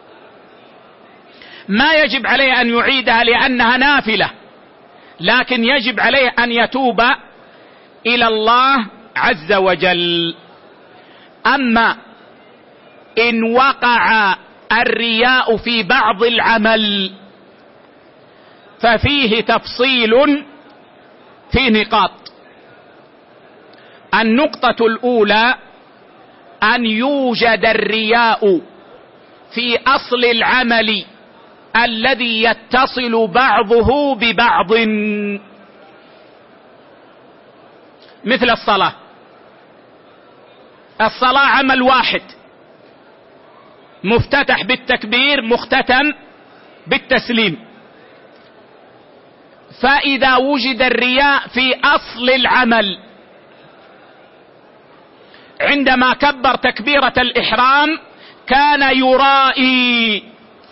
A: ما يجب عليه أن يعيدها لأنها نافلة، لكن يجب عليه أن يتوب إلى الله عز وجل. أما إن وقع الرياء في بعض العمل ففيه تفصيل في نقاط. النقطة الأولى أن يوجد الرياء في أصل العمل الذي يتصل بعضه ببعض، مثل الصلاة. الصلاة عمل واحد مفتتح بالتكبير مختتم بالتسليم، فإذا وجد الرياء في أصل العمل عندما كبر تكبيرة الإحرام كان يرائي،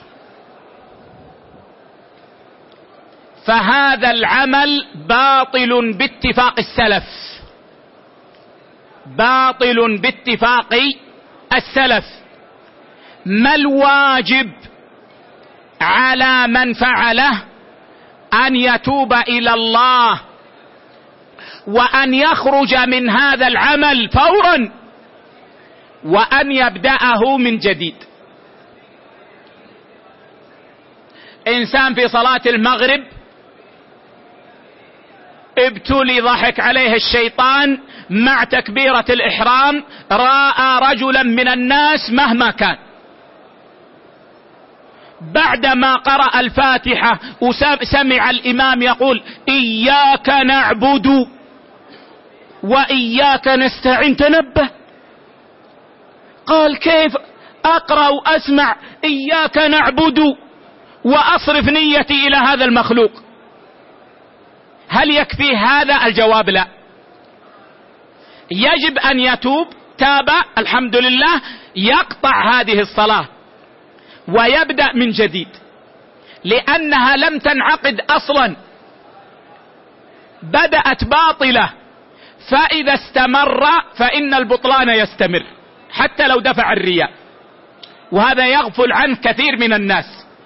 A: فهذا العمل باطل باتفاق السلف، باطل باتفاق السلف. ما الواجب على من فعله؟ أن يتوب إلى الله وأن يخرج من هذا العمل فورا وأن يبدأه من جديد. إنسان في صلاة المغرب ابتلي، ضحك عليه الشيطان مع تكبيرة الإحرام، رأى رجلا من الناس مهما كان، بعدما قرأ الفاتحة وسمع الإمام يقول إياك نعبد وإياك نستعين، تنبه، قال كيف أقرأ وأسمع إياك نعبد وأصرف نيتي إلى هذا المخلوق؟ هل يكفي هذا؟ الجواب لا، يجب أن يتوب. تاب الحمد لله، يقطع هذه الصلاة ويبدأ من جديد، لأنها لم تنعقد أصلا، بدأت باطلة، فإذا استمر فإن البطلان يستمر حتى لو دفع الرياء، وهذا يغفل عنه كثير من الناس.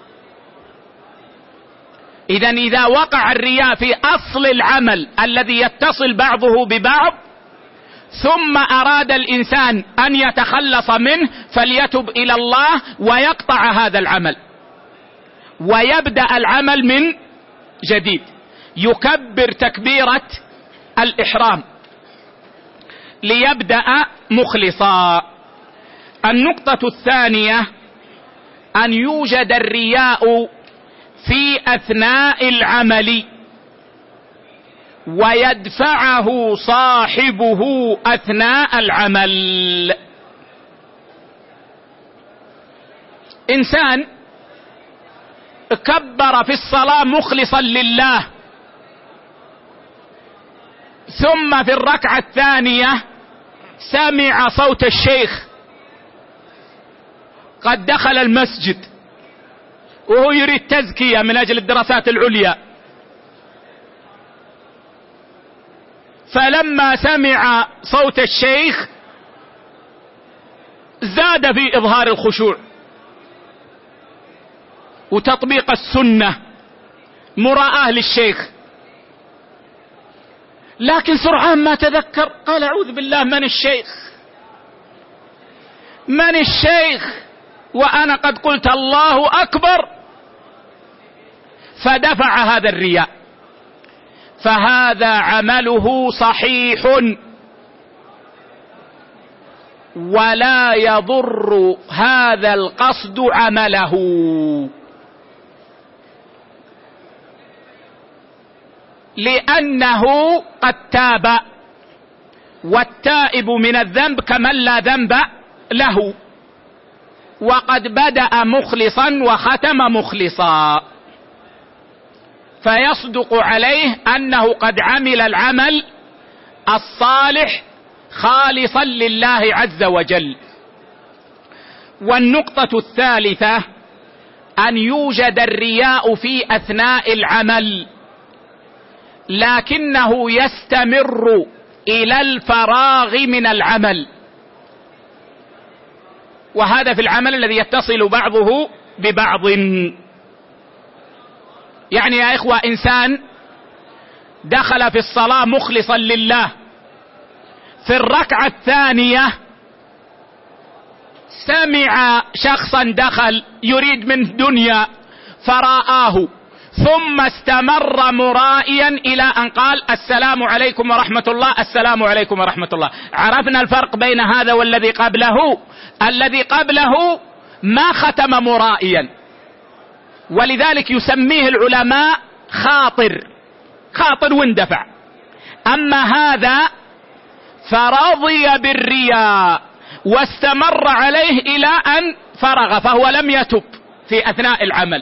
A: إذا وقع الرياء في أصل العمل الذي يتصل بعضه ببعض، ثم أراد الإنسان أن يتخلص منه، فليتب إلى الله ويقطع هذا العمل ويبدأ العمل من جديد، يكبر تكبيرة الإحرام ليبدأ مخلصا. النقطة الثانية أن يوجد الرياء في أثناء العمل ويدفعه صاحبه أثناء العمل. إنسان كبر في الصلاة مخلصا لله، ثم في الركعة الثانية سمع صوت الشيخ قد دخل المسجد وهو يريد تزكية من أجل الدراسات العليا، فلما سمع صوت الشيخ زاد في إظهار الخشوع وتطبيق السنة مراءة للشيخ، لكن سرعان ما تذكر قال أعوذ بالله، من الشيخ؟ من الشيخ وأنا قد قلت الله أكبر، فدفع هذا الرياء، فهذا عمله صحيح ولا يضر هذا القصد عمله، لأنه قد تاب، والتائب من الذنب كمن لا ذنب له، وقد بدأ مخلصا وختم مخلصا، فيصدق عليه أنه قد عمل العمل الصالح خالصا لله عز وجل. والنقطة الثالثة أن يوجد الرياء في أثناء العمل لكنه يستمر إلى الفراغ من العمل، وهذا في العمل الذي يتصل بعضه ببعض. يعني يا إخوة، إنسان دخل في الصلاة مخلصا لله، في الركعة الثانية سمع شخصا دخل يريد منه دنيا فرآه، ثم استمر مرائيا إلى أن قال السلام عليكم ورحمة الله، السلام عليكم ورحمة الله. عرفنا الفرق بين هذا والذي قبله. الذي قبله ما ختم مرائيا، ولذلك يسميه العلماء خاطر واندفع. أما هذا فرضي بالرياء واستمر عليه إلى أن فرغ، فهو لم يتب في أثناء العمل.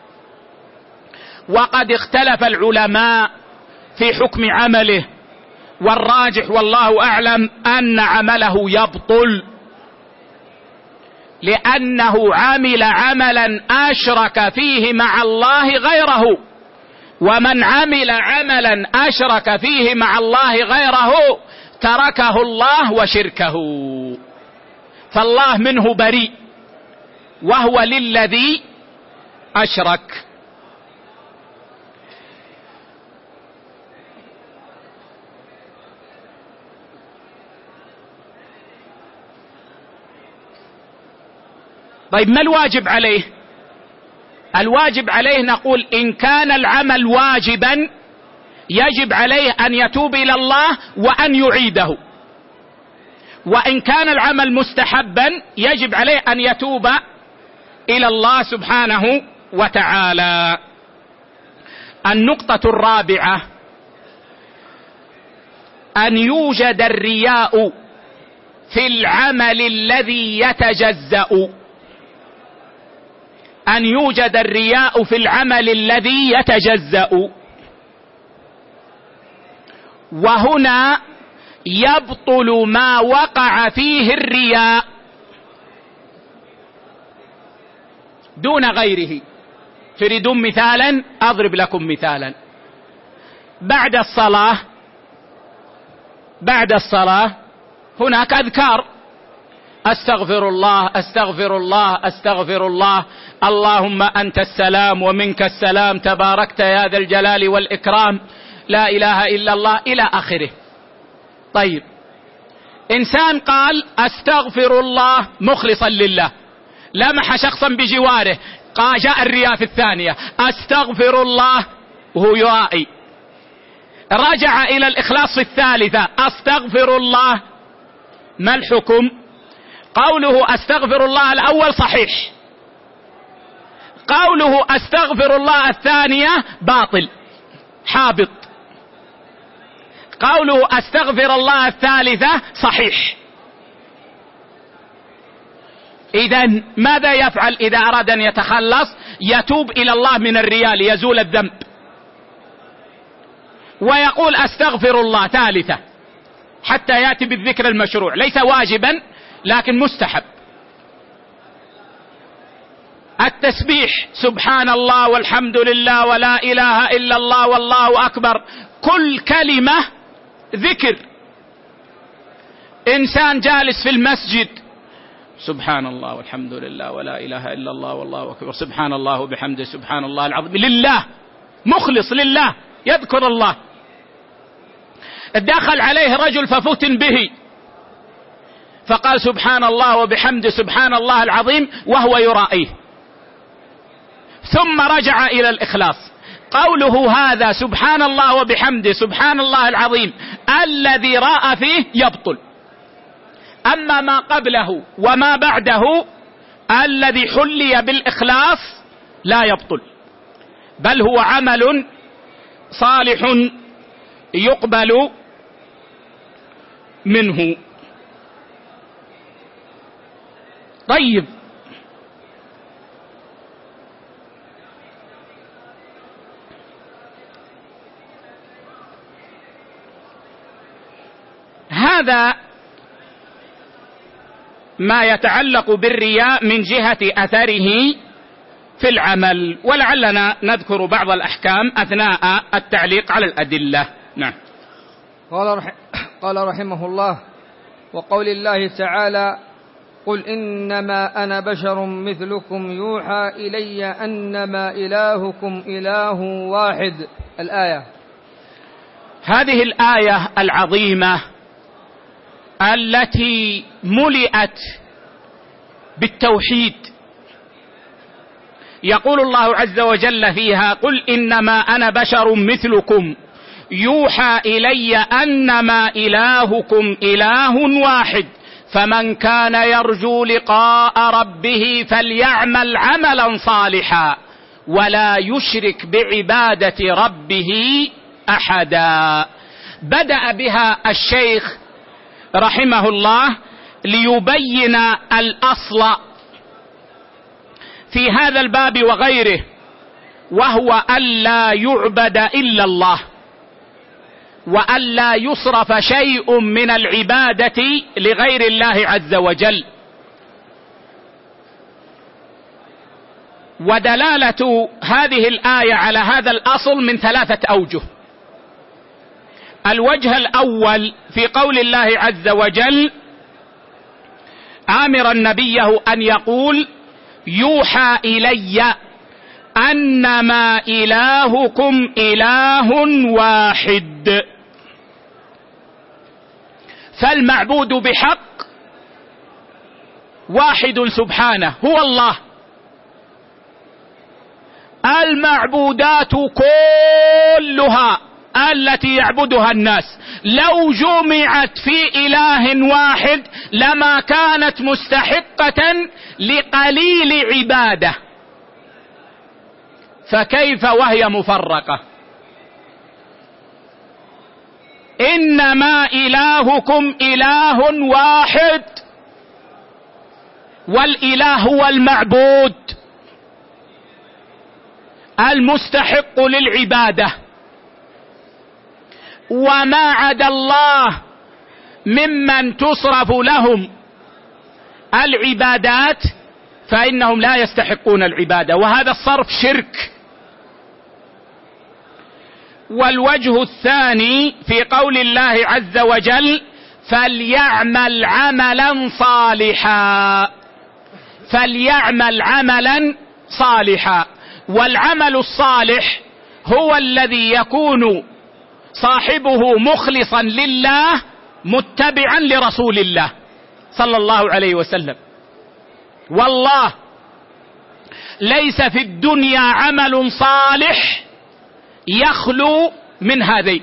A: وقد اختلف العلماء في حكم عمله، والراجح والله أعلم أن عمله يبطل، لأنه عمل عملا أشرك فيه مع الله غيره، ومن عمل عملا أشرك فيه مع الله غيره تركه الله وشركه، فالله منه بريء، وهو للذي أشرك. طيب ما الواجب عليه؟ الواجب عليه نقول إن كان العمل واجبا يجب عليه أن يتوب إلى الله وأن يعيده، وإن كان العمل مستحبا يجب عليه أن يتوب إلى الله سبحانه وتعالى. النقطة الرابعة أن يوجد الرياء في العمل الذي يتجزأ، أن يوجد الرياء في العمل الذي يتجزأ، وهنا يبطل ما وقع فيه الرياء دون غيره. تريدون مثالا؟ أضرب لكم مثالا. بعد الصلاة هناك أذكار: أستغفر الله أستغفر الله أستغفر الله، اللهم أنت السلام ومنك السلام، تباركت يا ذا الجلال والإكرام، لا إله إلا الله، إلى آخره. طيب، إنسان قال أستغفر الله مخلصا لله، لمح شخصا بجواره، قال جاء الرياء في الثانية، أستغفر الله وهو يرائي، رجع إلى الإخلاص في الثالثة، أستغفر الله. ما الحكم؟ قوله أستغفر الله الأول صحيح، قوله أستغفر الله الثانية باطل حابط، قوله أستغفر الله الثالثة صحيح. إذن ماذا يفعل إذا أراد أن يتخلص؟ يتوب إلى الله من الرياء ليزول الذنب، ويقول أستغفر الله ثالثة حتى يأتي بالذكر المشروع، ليس واجبا لكن مستحب. التسبيح سبحان الله والحمد لله ولا إله إلا الله والله أكبر، كل كلمة ذكر. إنسان جالس في المسجد سبحان الله والحمد لله ولا إله إلا الله والله أكبر، سبحان الله وبحمده سبحان الله العظيم، لله، مخلص لله، يذكر الله. دخل عليه رجل ففتن به فقال سبحان الله وبحمده سبحان الله العظيم وهو يرائيه، ثم رجع إلى الإخلاص. قوله هذا سبحان الله وبحمده سبحان الله العظيم الذي راى فيه يبطل، أما ما قبله وما بعده الذي حلي بالإخلاص لا يبطل، بل هو عمل صالح يقبل منه. طيب، هذا ما يتعلق بالرياء من جهة أثره في العمل، ولعلنا نذكر بعض الأحكام أثناء التعليق على الأدلة. نعم.
B: قال رحمه الله: وقول الله تعالى: قل إنما أنا بشر مثلكم يوحى إلي أنما إلهكم إله واحد. الآية.
A: هذه الآية العظيمة التي ملئت بالتوحيد، يقول الله عز وجل فيها: قل إنما أنا بشر مثلكم يوحى إلي أنما إلهكم إله واحد فمن كان يرجو لقاء ربه فليعمل عملا صالحا ولا يشرك بعبادة ربه أحدا. بدأ بها الشيخ رحمه الله ليبين الأصل في هذا الباب وغيره، وهو ألا يعبد إلا الله، وألا يصرف شيء من العبادة لغير الله عز وجل. ودلالة هذه الآية على هذا الأصل من 3 أوجه. الوجه الأول في قول الله عز وجل آمرا نبيه أن يقول: يوحى إلي أنما إلهكم إله واحد. فالمعبود بحق واحد سبحانه هو الله. المعبودات كلها التي يعبدها الناس لو جمعت في إله واحد لما كانت مستحقة لقليل عبادة، فكيف وهي مفرقة؟ إنما إلهكم إله واحد، والإله هو المعبود المستحق للعبادة، وما عدا الله ممن تصرف لهم العبادات فإنهم لا يستحقون العبادة، وهذا الصرف شرك. والوجه الثاني في قول الله عز وجل فليعمل عملا صالحا، فليعمل عملا صالحا. والعمل الصالح هو الذي يكون صاحبه مخلصا لله متبعا لرسول الله صلى الله عليه وسلم. والله ليس في الدنيا عمل صالح يخلو من هذين: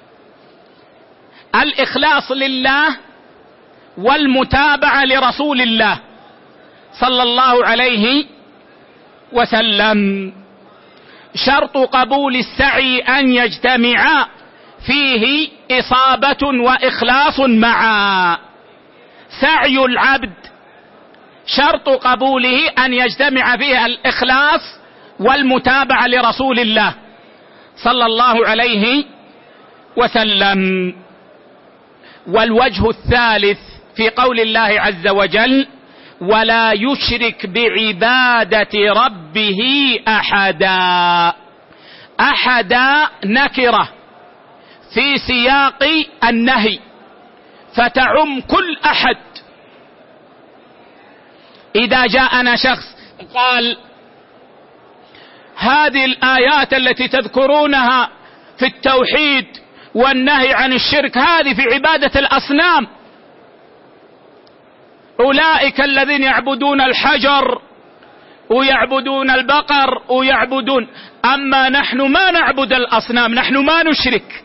A: الإخلاص لله والمتابعة لرسول الله صلى الله عليه وسلم. شرط قبول السعي أن يجتمع فيه إصابة وإخلاص معا. سعي العبد شرط قبوله أن يجتمع فيه الإخلاص والمتابعة لرسول الله صلى الله عليه وسلم. والوجه الثالث في قول الله عز وجل ولا يشرك بعبادة ربه أحدا. أحدا نكرة في سياق النهي فتعم كل أحد. إذا جاءنا شخص قال هذه الآيات التي تذكرونها في التوحيد والنهي عن الشرك هذه في عبادة الأصنام، أولئك الذين يعبدون الحجر ويعبدون البقر ويعبدون، أما نحن ما نعبد الأصنام، نحن ما نشرك،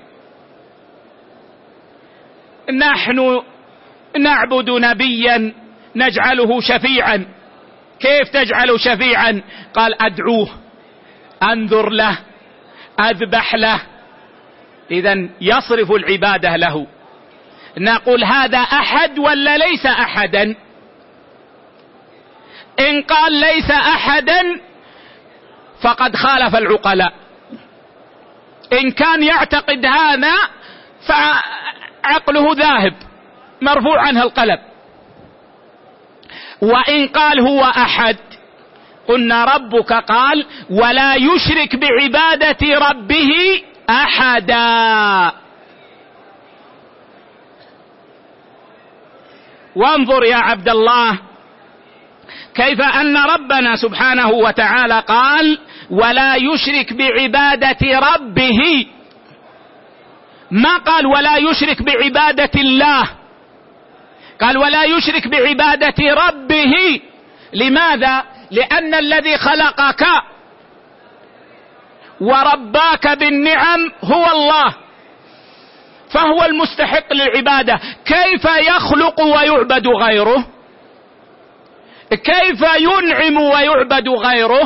A: نحن نعبد نبيا نجعله شفيعا. كيف تجعله شفيعا؟ قال أدعوه، أنذر له، أذبح له. إذن يصرف العبادة له. نقول هذا أحد ولا ليس أحدا؟ إن قال ليس أحدا فقد خالف العقلاء. إن كان يعتقد هذا فعقله ذاهب مرفوع عنه القلم. وإن قال هو أحد قلنا ربك قال ولا يشرك بعبادة ربه أحدا. وانظر يا عبد الله كيف أن ربنا سبحانه وتعالى قال ولا يشرك بعبادة ربه، ما قال ولا يشرك بعبادة الله، قال ولا يشرك بعبادة ربه. لماذا؟ لأن الذي خلقك ورباك بالنعم هو الله، فهو المستحق للعبادة. كيف يخلق ويعبد غيره؟ كيف ينعم ويعبد غيره؟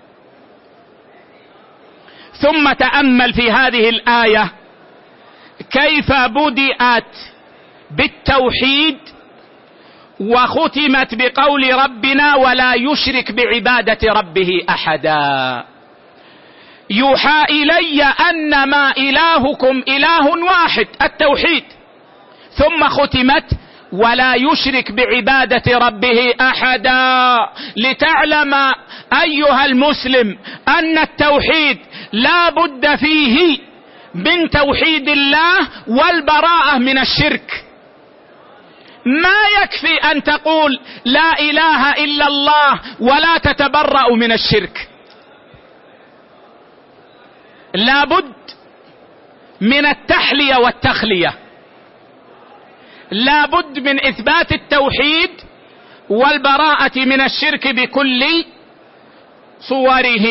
A: ثم تأمل في هذه الآية كيف بدأت بالتوحيد وختمت بقول ربنا ولا يشرك بعبادة ربه أحدا. يوحى إلي أنما إلهكم إله واحد، التوحيد، ثم ختمت ولا يشرك بعبادة ربه أحدا، لتعلم أيها المسلم أن التوحيد لا بد فيه من توحيد الله والبراءة من الشرك. ما يكفي أن تقول لا إله إلا الله ولا تتبرأ من الشرك، لابد من التحلية والتخلية، لابد من إثبات التوحيد والبراءة من الشرك بكل صوره.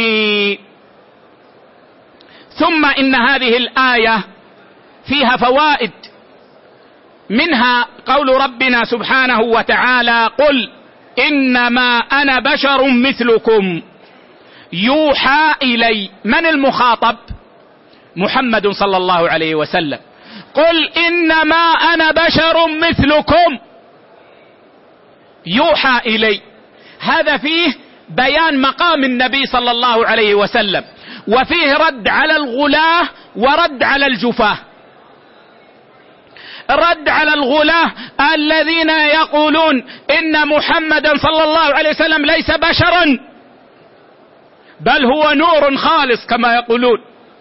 A: ثم إن هذه الآية فيها فوائد، منها قول ربنا سبحانه وتعالى: قل إنما أنا بشر مثلكم يوحى إلي. من المخاطب؟ محمد صلى الله عليه وسلم. قل إنما أنا بشر مثلكم يوحى إلي، هذا فيه بيان مقام النبي صلى الله عليه وسلم، وفيه رد على الغلاة ورد على الجفاة. رد على الغلاة الذين يقولون إن محمدا صلى الله عليه وسلم ليس بشرا بل هو نور خالص كما يقولون.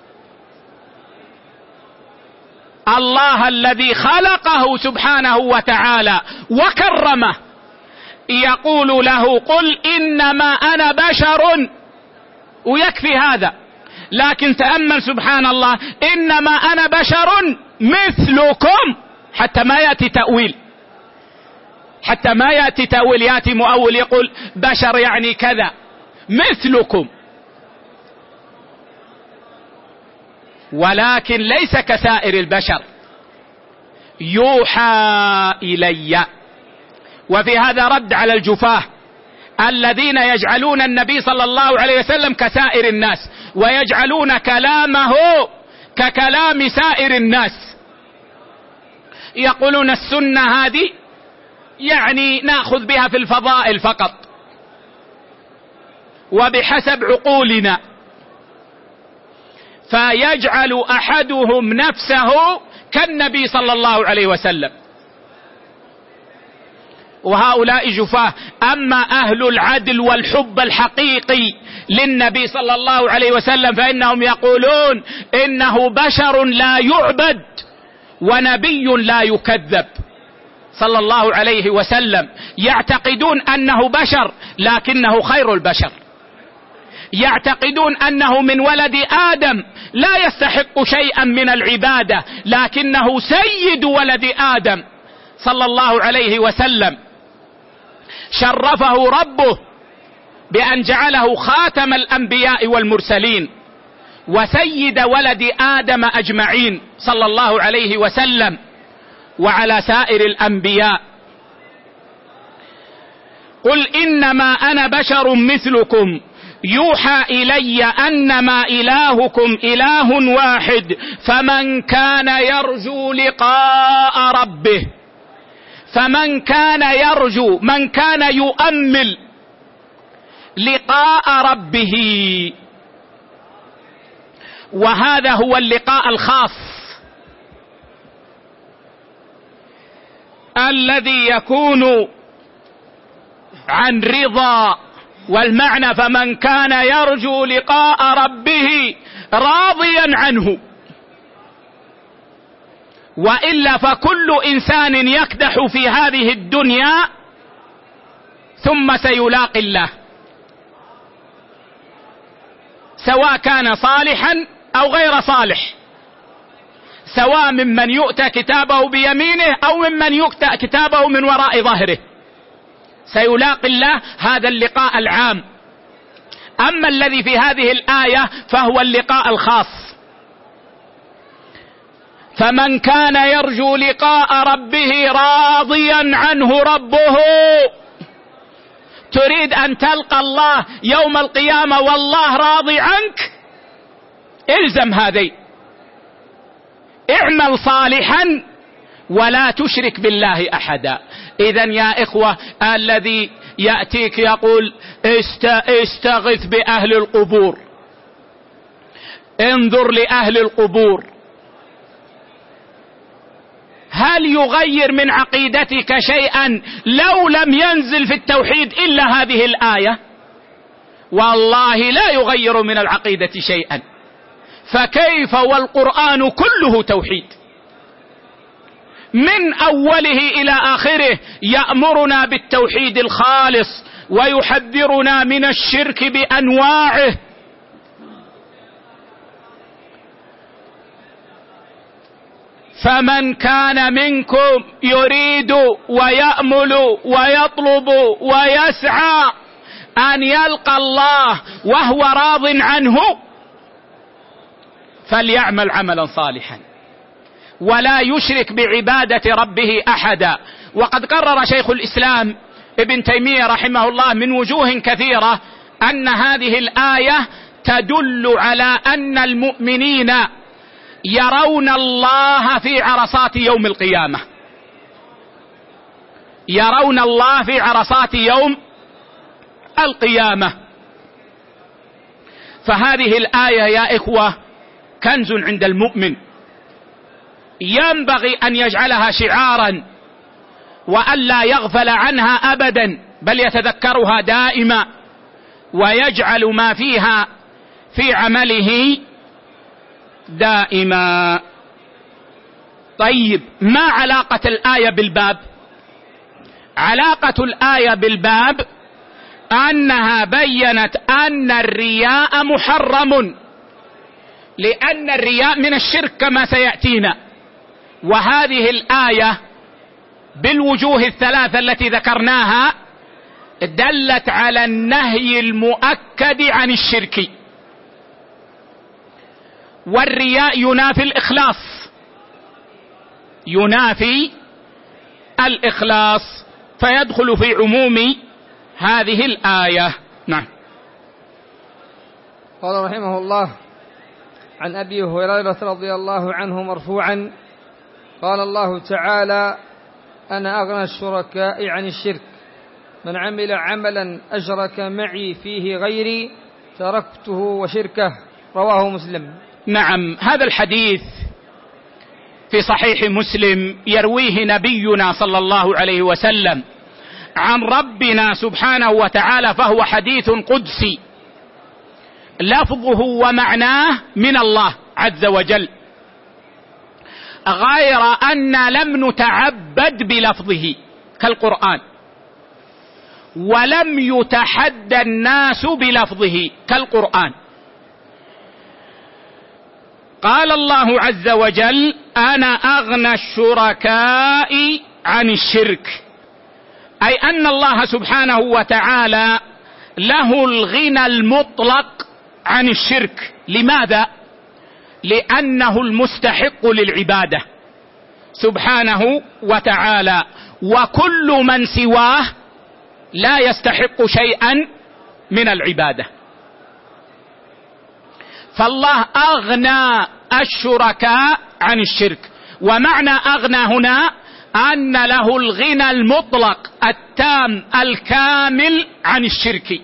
A: الله الذي خلقه سبحانه وتعالى وكرمه يقول له: قل إنما أنا بشر، ويكفي هذا. لكن تأمل سبحان الله، إنما أنا بشر مثلكم، حتى ما يأتي تأويل، حتى ما يأتي تأويل، يأتي مؤول يقول بشر يعني كذا، مثلكم. ولكن ليس كسائر البشر، يوحى إلي. وفي هذا رد على الجفاة الذين يجعلون النبي صلى الله عليه وسلم كسائر الناس، ويجعلون كلامه ككلام سائر الناس. يقولون السنة هذه يعني نأخذ بها في الفضائل فقط وبحسب عقولنا، فيجعل أحدهم نفسه كالنبي صلى الله عليه وسلم، وهؤلاء جفاه. أما أهل العدل والحب الحقيقي للنبي صلى الله عليه وسلم فإنهم يقولون إنه بشر لا يعبد ونبي لا يكذب صلى الله عليه وسلم. يعتقدون أنه بشر لكنه خير البشر، يعتقدون أنه من ولد آدم لا يستحق شيئا من العبادة لكنه سيد ولد آدم صلى الله عليه وسلم. شرفه ربه بأن جعله خاتم الأنبياء والمرسلين وسيد ولد آدم أجمعين صلى الله عليه وسلم وعلى سائر الأنبياء. قل إنما أنا بشر مثلكم يوحى إلي أنما إلهكم إله واحد فمن كان يرجو لقاء ربه، فمن كان يرجو، من كان يؤمل لقاء ربه، وهذا هو اللقاء الخاص الذي يكون عن رضا. والمعنى فمن كان يرجو لقاء ربه راضيا عنه، وإلا فكل إنسان يكدح في هذه الدنيا ثم سيلاقي الله، سواء كان صالحا أو غير صالح، سواء ممن يؤتى كتابه بيمينه أو ممن يؤتى كتابه من وراء ظهره، سيلاقي الله. هذا اللقاء العام. أما الذي في هذه الآية فهو اللقاء الخاص. فمن كان يرجو لقاء ربه راضيا عنه ربه. تريد أن تلقى الله يوم القيامة والله راضي عنك، الزم هذين: اعمل صالحا ولا تشرك بالله أحدا. إذن يا إخوة، الذي يأتيك يقول استغث بأهل القبور، انظر لأهل القبور، هل يغير من عقيدتك شيئا لو لم ينزل في التوحيد إلا هذه الآية؟ والله لا يغير من العقيدة شيئا. فكيف والقرآن كله توحيد؟ من أوله إلى آخره يأمرنا بالتوحيد الخالص ويحذرنا من الشرك بأنواعه. فمن كان منكم يريد ويأمل ويطلب ويسعى أن يلقى الله وهو راض عنه فليعمل عملا صالحا ولا يشرك بعبادة ربه أحدا. وقد قرر شيخ الإسلام ابن تيمية رحمه الله من وجوه كثيرة أن هذه الآية تدل على أن المؤمنين يرون الله في عرصات يوم القيامة، يرون الله في عرصات يوم القيامة. فهذه الآية يا إخوة كنز عند المؤمن، ينبغي أن يجعلها شعارا وألا يغفل عنها أبدا، بل يتذكرها دائما ويجعل ما فيها في عمله دائما. طيب، ما علاقة الآية بالباب؟ علاقة الآية بالباب أنها بيّنت أن الرياء محرم، لأن الرياء من الشرك كما سيأتينا. وهذه الآية بالوجوه الثلاثة التي ذكرناها دلت على النهي المؤكد عن الشرك. والرياء ينافي الإخلاص، ينافي الإخلاص، فيدخل في عموم هذه الآية. نعم.
B: قال رحمه الله: عن أبي هريرة رضي الله عنه مرفوعا قال الله تعالى: أنا أغنى الشركاء عن الشرك، من عمل عملا أشرك معي فيه غيري تركته وشركه. رواه مسلم.
A: نعم، هذا الحديث في صحيح مسلم يرويه نبينا صلى الله عليه وسلم عن ربنا سبحانه وتعالى، فهو حديث قدسي لفظه ومعناه من الله عز وجل، غير أن لم نتعبد بلفظه كالقرآن، ولم يتحدى الناس بلفظه كالقرآن. قال الله عز وجل: أنا أغنى الشركاء عن الشرك، أي أن الله سبحانه وتعالى له الغنى المطلق عن الشرك. لماذا؟ لأنه المستحق للعبادة سبحانه وتعالى، وكل من سواه لا يستحق شيئا من العبادة. فالله أغنى الشركاء عن الشرك. ومعنى أغنى هنا أن له الغنى المطلق التام الكامل عن الشرك.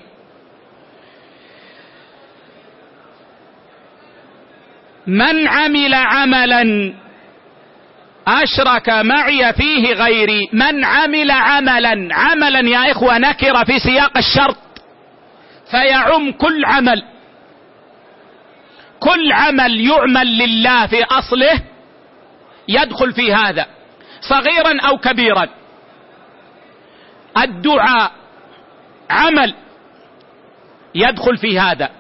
A: من عمل عملا أشرك معي فيه غيري، من عمل عملا، عملا يا إخوة نكرة في سياق الشرط، فيعم كل عمل، كل عمل يعمل لله في أصله يدخل في هذا صغيرا أو كبيرا. الدعاء عمل يدخل في هذا،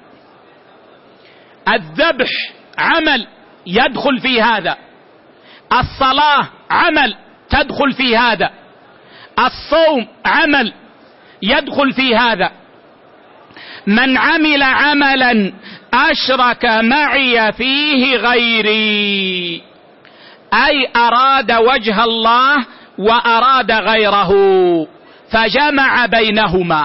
A: الذبح عمل يدخل في هذا، الصلاة عمل تدخل في هذا، الصوم عمل يدخل في هذا. من عمل عملا أشرك معي فيه غيري، أي أراد وجه الله وأراد غيره فجمع بينهما.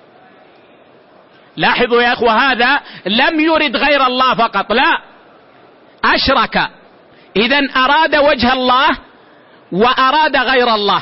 A: لاحظوا يا أخوة، هذا لم يرد غير الله فقط، لا، أشرك، إذن أراد وجه الله وأراد غير الله.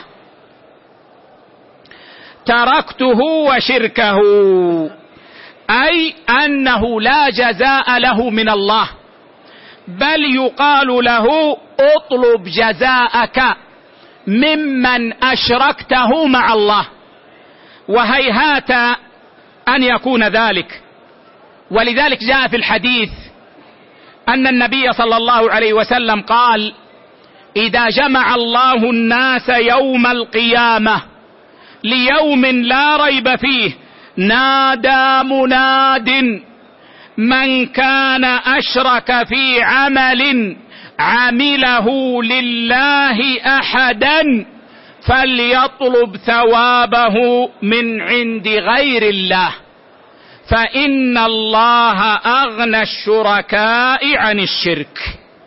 A: تركته وشركه، أي أنه لا جزاء له من الله، بل يقال له: اطلب جزاءك ممن أشركته مع الله. وهيهات أن يكون ذلك. ولذلك جاء في الحديث أن النبي صلى الله عليه وسلم قال: إذا جمع الله الناس يوم القيامة ليوم لا ريب فيه نادى مناد من كان أشرك في عمل عمله لله أحدا فليطلب ثوابه من عند غير الله فإن الله أغنى الشركاء عن الشرك.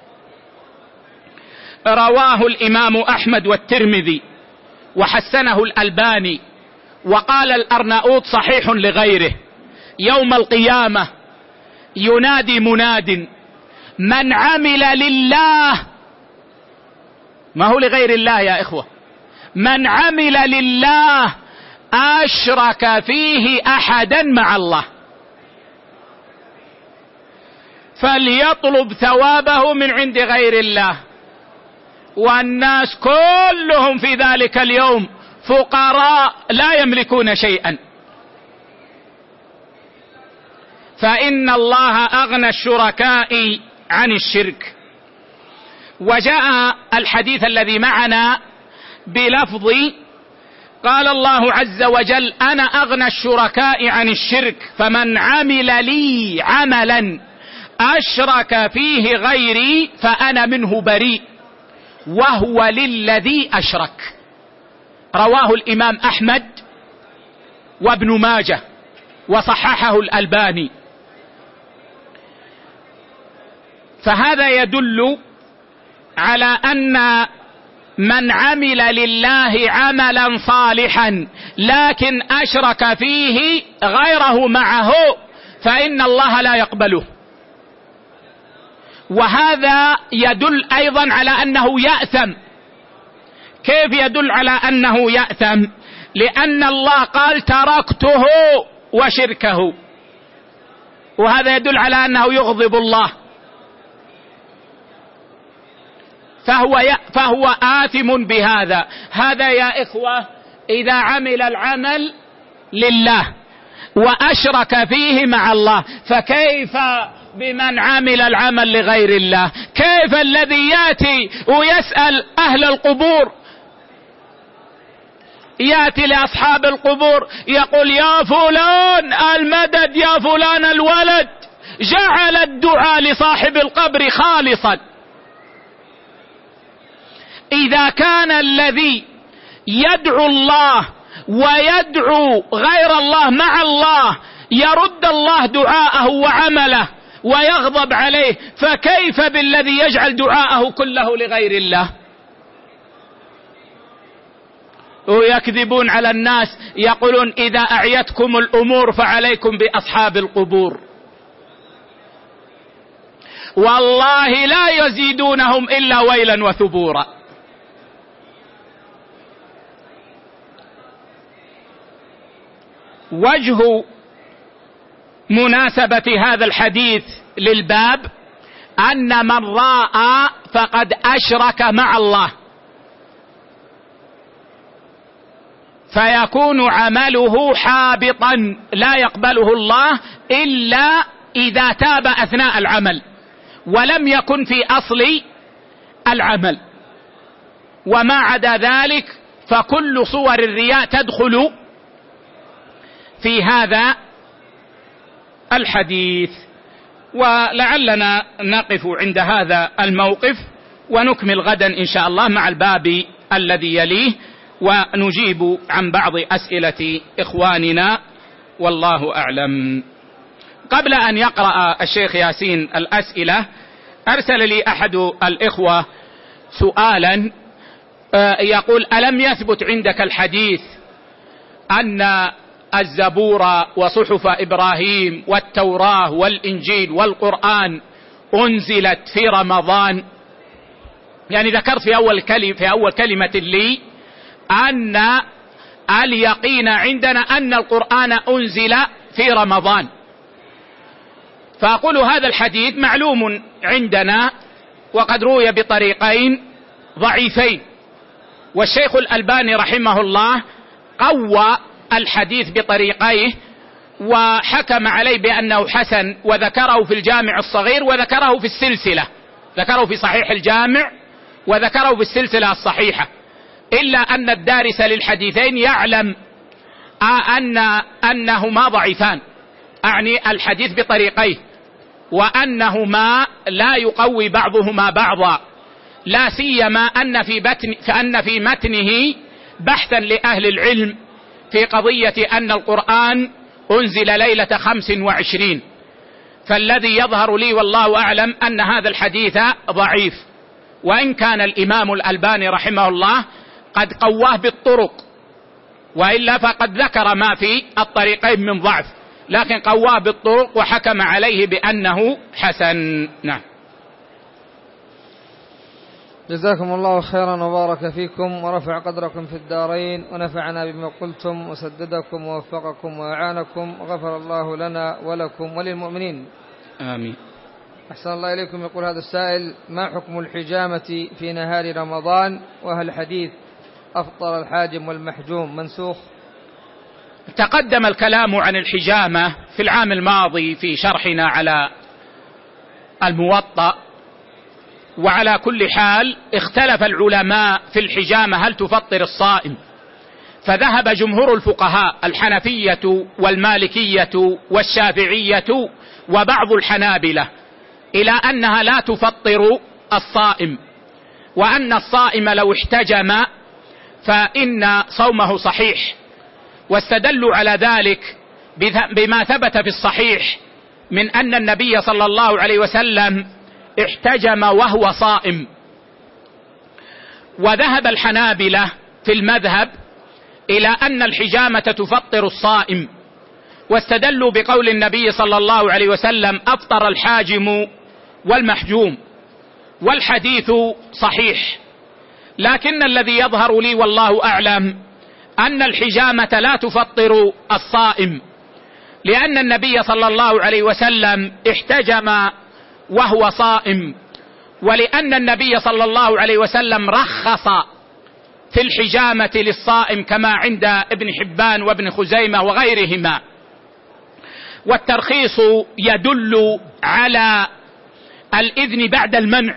A: رواه الإمام أحمد والترمذي وحسنه الألباني، وقال الأرناؤوط صحيح لغيره. يوم القيامة ينادي مناد من عمل لله، ما هو لغير الله يا إخوة، من عمل لله أشرك فيه أحدا مع الله فليطلب ثوابه من عند غير الله. والناس كلهم في ذلك اليوم فقراء لا يملكون شيئا، فإن الله أغنى الشركاء عن الشرك. وجاء الحديث الذي معنا بلفظ قال الله عز وجل أنا أغنى الشركاء عن الشرك فمن عمل لي عملا أشرك فيه غيري فأنا منه بريء وهو للذي أشرك. رواه الإمام أحمد وابن ماجه وصححه الألباني. فهذا يدل على أن من عمل لله عملا صالحا لكن أشرك فيه غيره معه فإن الله لا يقبله. وهذا يدل أيضا على أنه يأثم. كيف يدل على أنه يأثم؟ لأن الله قال تركته وشركه، وهذا يدل على أنه يغضب الله، فهو آثم بهذا. هذا يا إخوة إذا عمل العمل لله وأشرك فيه مع الله، فكيف بمن عمل العمل لغير الله؟ كيف الذي يأتي ويسأل أهل القبور، يأتي لأصحاب القبور يقول يا فلان المدد، يا فلان الولد، جعل الدعاء لصاحب القبر خالصا. إذا كان الذي يدعو الله ويدعو غير الله مع الله يرد الله دعاءه وعمله ويغضب عليه، فكيف بالذي يجعل دعاءه كله لغير الله؟ ويكذبون على الناس يقولون إذا أعيتكم الأمور فعليكم بأصحاب القبور، والله لا يزيدونهم إلا ويلا وثبورا. وجه مناسبة هذا الحديث للباب أن من راى فقد أشرك مع الله، فيكون عمله حابطا لا يقبله الله إلا إذا تاب أثناء العمل ولم يكن في أصل العمل. وما عدا ذلك فكل صور الرياء تدخل في هذا الحديث. ولعلنا نقف عند هذا الموقف ونكمل غدا إن شاء الله مع الباب الذي يليه ونجيب عن بعض أسئلة إخواننا والله أعلم. قبل أن يقرأ الشيخ ياسين الأسئلة أرسل لي أحد الإخوة سؤالا يقول ألم يثبت عندك الحديث أن الزبور وصحف إبراهيم والتوراة والإنجيل والقرآن أنزلت في رمضان؟ يعني ذكرت في أول كلمة لي أن اليقين عندنا أن القرآن أنزل في رمضان، فأقول هذا الحديث معلوم عندنا وقد روي بطريقين ضعيفين، والشيخ الألباني رحمه الله قوى الحديث بطريقيه وحكم عليه بأنه حسن، وذكره في الجامع الصغير وذكره في السلسلة، ذكره في صحيح الجامع وذكره في السلسلة الصحيحة، إلا أن الدارس للحديثين يعلم أنهما ضعيفان، أعني الحديث بطريقيه، وأنهما لا يقوي بعضهما بعضا، لا سيما أن في متنه بحثا لأهل العلم في قضية أن القرآن أنزل ليلة 25، فالذي يظهر لي والله أعلم أن هذا الحديث ضعيف، وإن كان الإمام الألباني رحمه الله قد قواه بالطرق، وإلا فقد ذكر ما في الطريقين من ضعف، لكن قواه بالطرق وحكم عليه بأنه حسن. نعم.
B: جزاكم الله خيرا وبارك فيكم ورفع قدركم في الدارين، ونفعنا بما قلتم وسددكم ووفقكم وأعانكم، وغفر الله لنا ولكم وللمؤمنين.
A: آمين.
B: أحسن الله إليكم. يقول هذا السائل: ما حكم الحجامة في نهار رمضان، وهل حديث أفطر الحاجم والمحجوم منسوخ؟
A: تقدم الكلام عن الحجامة في العام الماضي في شرحنا على الموطأ، وعلى كل حال اختلف العلماء في الحجامة هل تفطر الصائم، فذهب جمهور الفقهاء الحنفية والمالكية والشافعية وبعض الحنابلة إلى أنها لا تفطر الصائم، وأن الصائم لو احتجم فإن صومه صحيح، واستدلوا على ذلك بما ثبت في الصحيح من أن النبي صلى الله عليه وسلم احتجم وهو صائم. وذهب الحنابلة في المذهب إلى أن الحجامة تفطر الصائم، واستدلوا بقول النبي صلى الله عليه وسلم: أفطر الحاجم والمحجوم، والحديث صحيح. لكن الذي يظهر لي والله أعلم أن الحجامة لا تفطر الصائم، لأن النبي صلى الله عليه وسلم احتجم وهو صائم، ولأن النبي صلى الله عليه وسلم رخص في الحجامة للصائم كما عند ابن حبان وابن خزيمة وغيرهما، والترخيص يدل على الإذن بعد المنع.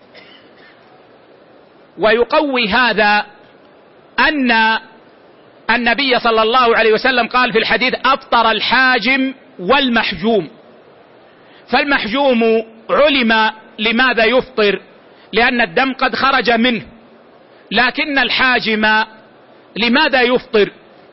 A: ويقوي هذا أن النبي صلى الله عليه وسلم قال في الحديث: أفطر الحاجم والمحجوم، فالمحجوم علم لماذا يفطر، لأن الدم قد خرج منه، لكن الحاجم لماذا يفطر؟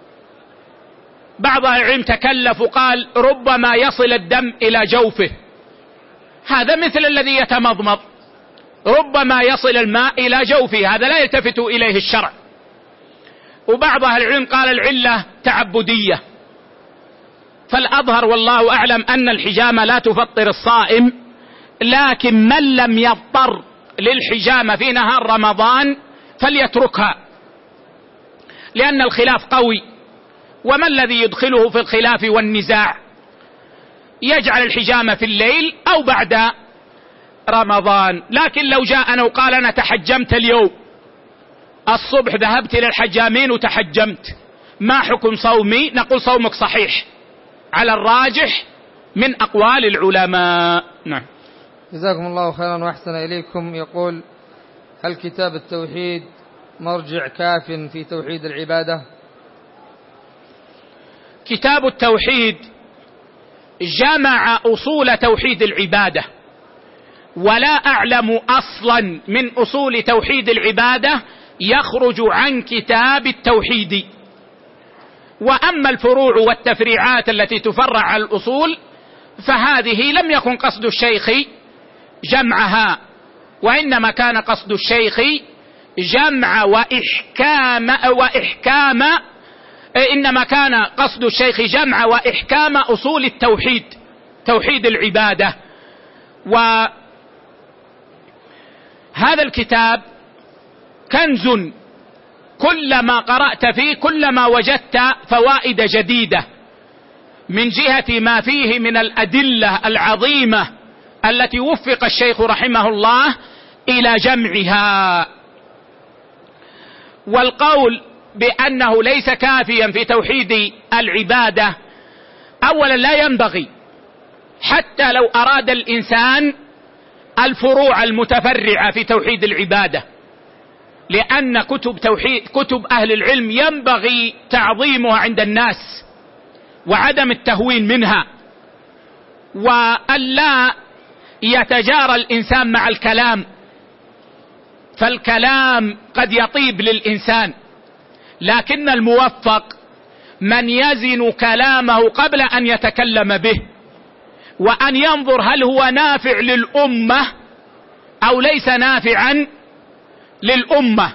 A: بعض العلم تكلف وقال: ربما يصل الدم إلى جوفه، هذا مثل الذي يتمضمض، ربما يصل الماء إلى جوفه، هذا لا يلتفت إليه الشرع. وبعض العلم قال العلة تعبدية. فالأظهر والله أعلم أن الحجامة لا تفطر الصائم، لكن من لم يضطر للحجامة في نهار رمضان فليتركها، لأن الخلاف قوي. وما الذي يدخله في الخلاف والنزاع؟ يجعل الحجامة في الليل أو بعد رمضان. لكن لو جاءنا وقال: أنا تحجمت اليوم الصبح، ذهبت إلى الحجامين وتحجمت، ما حكم صومي؟ نقول صومك صحيح على الراجح من أقوال العلماء. نعم.
B: جزاكم الله خيرا وأحسن إليكم. يقول: هل كتاب التوحيد مرجع كاف في توحيد العبادة؟
A: كتاب التوحيد جمع أصول توحيد العبادة، ولا أعلم أصلا من أصول توحيد العبادة يخرج عن كتاب التوحيد. وأما الفروع والتفريعات التي تفرع على الأصول فهذه لم يكن قصد الشيخ جمعها، وإنما كان قصد الشيخ جمع وإحكام إنما كان قصد الشيخ جمع وإحكام أصول التوحيد، توحيد العبادة. وهذا الكتاب كنز، كلما قرأت فيه كلما وجدت فوائد جديدة من جهة ما فيه من الأدلة العظيمة التي وفق الشيخ رحمه الله إلى جمعها. والقول بأنه ليس كافيا في توحيد العبادة، أولا لا ينبغي، حتى لو أراد الإنسان الفروع المتفرعة في توحيد العبادة، لأن كتب توحيد كتب أهل العلم ينبغي تعظيمها عند الناس وعدم التهوين منها، وألا يتجارى الإنسان مع الكلام، فالكلام قد يطيب للإنسان، لكن الموفق من يزن كلامه قبل أن يتكلم به، وأن ينظر هل هو نافع للأمة أو ليس نافعا للأمة.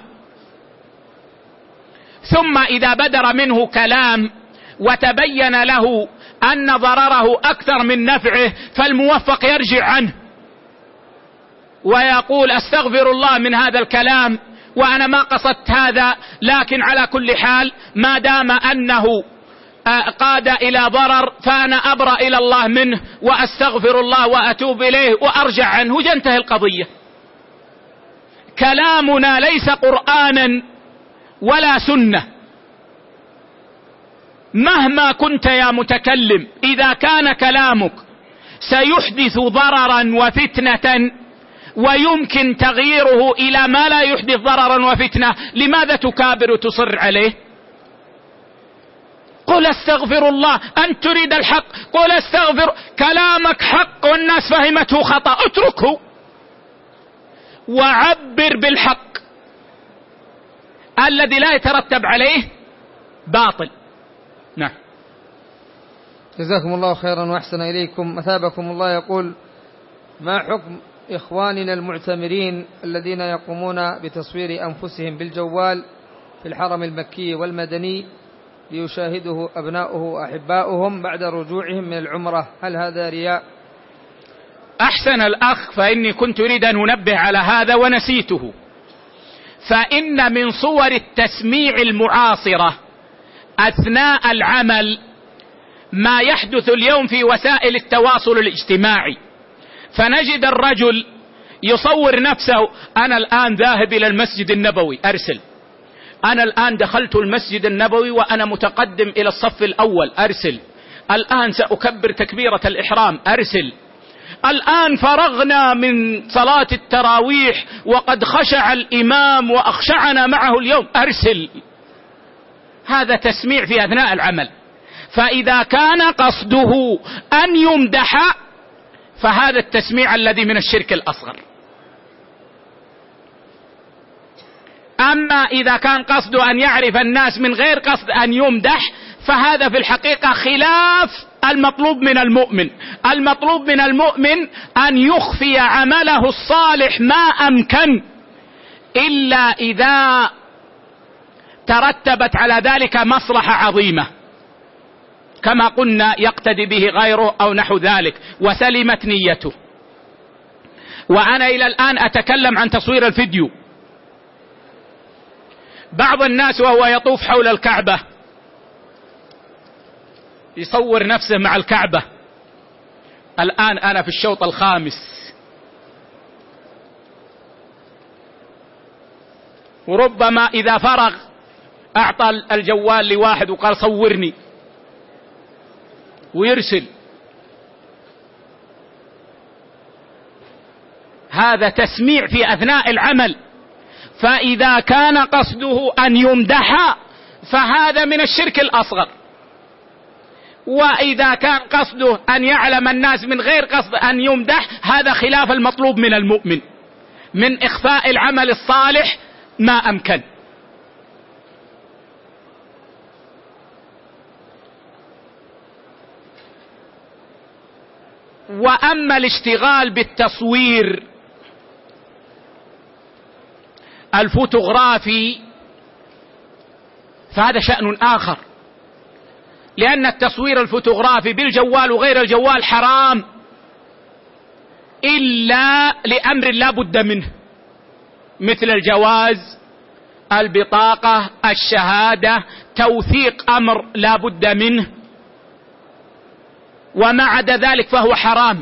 A: ثم إذا بدر منه كلام وتبين له أن ضرره أكثر من نفعه، فالموفق يرجع عنه ويقول أستغفر الله من هذا الكلام وأنا ما قصدت هذا، لكن على كل حال ما دام أنه قاد إلى ضرر فأنا أبرأ إلى الله منه وأستغفر الله وأتوب إليه وأرجع عنه وتنتهي القضية. كلامنا ليس قرآنا ولا سنة. مهما كنت يا متكلم، إذا كان كلامك سيحدث ضررا وفتنة ويمكن تغييره إلى ما لا يحدث ضررا وفتنة، لماذا تكابر وتصر عليه؟ قل استغفر الله. أن تريد الحق قل استغفر. كلامك حق والناس فهمته خطأ، اتركه وعبر بالحق الذي لا يترتب عليه باطل. نعم.
B: جزاكم الله خيرا وأحسن إليكم. مثابكم الله يقول: ما حكم إخواننا المعتمرين الذين يقومون بتصوير أنفسهم بالجوال في الحرم المكي والمدني ليشاهده أبناؤه وأحباؤهم بعد رجوعهم من العمرة؟ هل هذا رياء؟
A: أحسن الأخ، فإني كنت أريد أن أنبه على هذا ونسيته. فإن من صور التسميع المعاصرة أثناء العمل ما يحدث اليوم في وسائل التواصل الاجتماعي، فنجد الرجل يصور نفسه: أنا الآن ذاهب إلى المسجد النبوي، أرسل. أنا الآن دخلت المسجد النبوي وأنا متقدم إلى الصف الأول، أرسل. الآن سأكبر تكبيرة الإحرام، أرسل. الآن فرغنا من صلاة التراويح وقد خشع الإمام وأخشعنا معه اليوم، أرسل. هذا تسميع في أثناء العمل. فإذا كان قصده أن يمدح فهذا التسميع الذي من الشرك الأصغر. أما إذا كان قصده أن يعرف الناس من غير قصد أن يمدح فهذا في الحقيقة خلاف المطلوب من المؤمن. المطلوب من المؤمن أن يخفي عمله الصالح ما أمكن، إلا إذا ترتبت على ذلك مصلحة عظيمة كما قلنا يقتدي به غيره أو نحو ذلك وسلمت نيته. وأنا إلى الآن أتكلم عن تصوير الفيديو. بعض الناس وهو يطوف حول الكعبة يصور نفسه مع الكعبة. الآن أنا في الشوط الخامس، وربما إذا فرغ أعطى الجوال لواحد وقال صورني ويرسل. هذا تسميع في أثناء العمل. فإذا كان قصده أن يمدح فهذا من الشرك الأصغر، وإذا كان قصده أن يعلم الناس من غير قصد أن يمدح هذا خلاف المطلوب من المؤمن، من إخفاء العمل الصالح ما أمكن. وأما الاشتغال بالتصوير الفوتوغرافي فهذا شأن آخر، لأن التصوير الفوتوغرافي بالجوال وغير الجوال حرام إلا لأمر لا بد منه، مثل الجواز، البطاقة، الشهادة، توثيق أمر لا بد منه، وما عدا ذلك فهو حرام.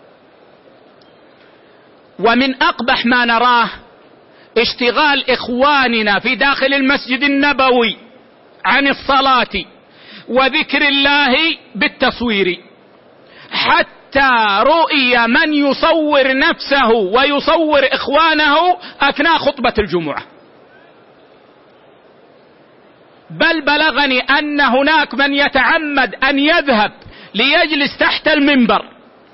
A: ومن أقبح ما نراه اشتغال إخواننا في داخل المسجد النبوي عن الصلاة وذكر الله بالتصوير، حتى رؤي من يصور نفسه ويصور إخوانه أثناء خطبة الجمعة. بل بلغني أن هناك من يتعمد أن يذهب ليجلس تحت المنبر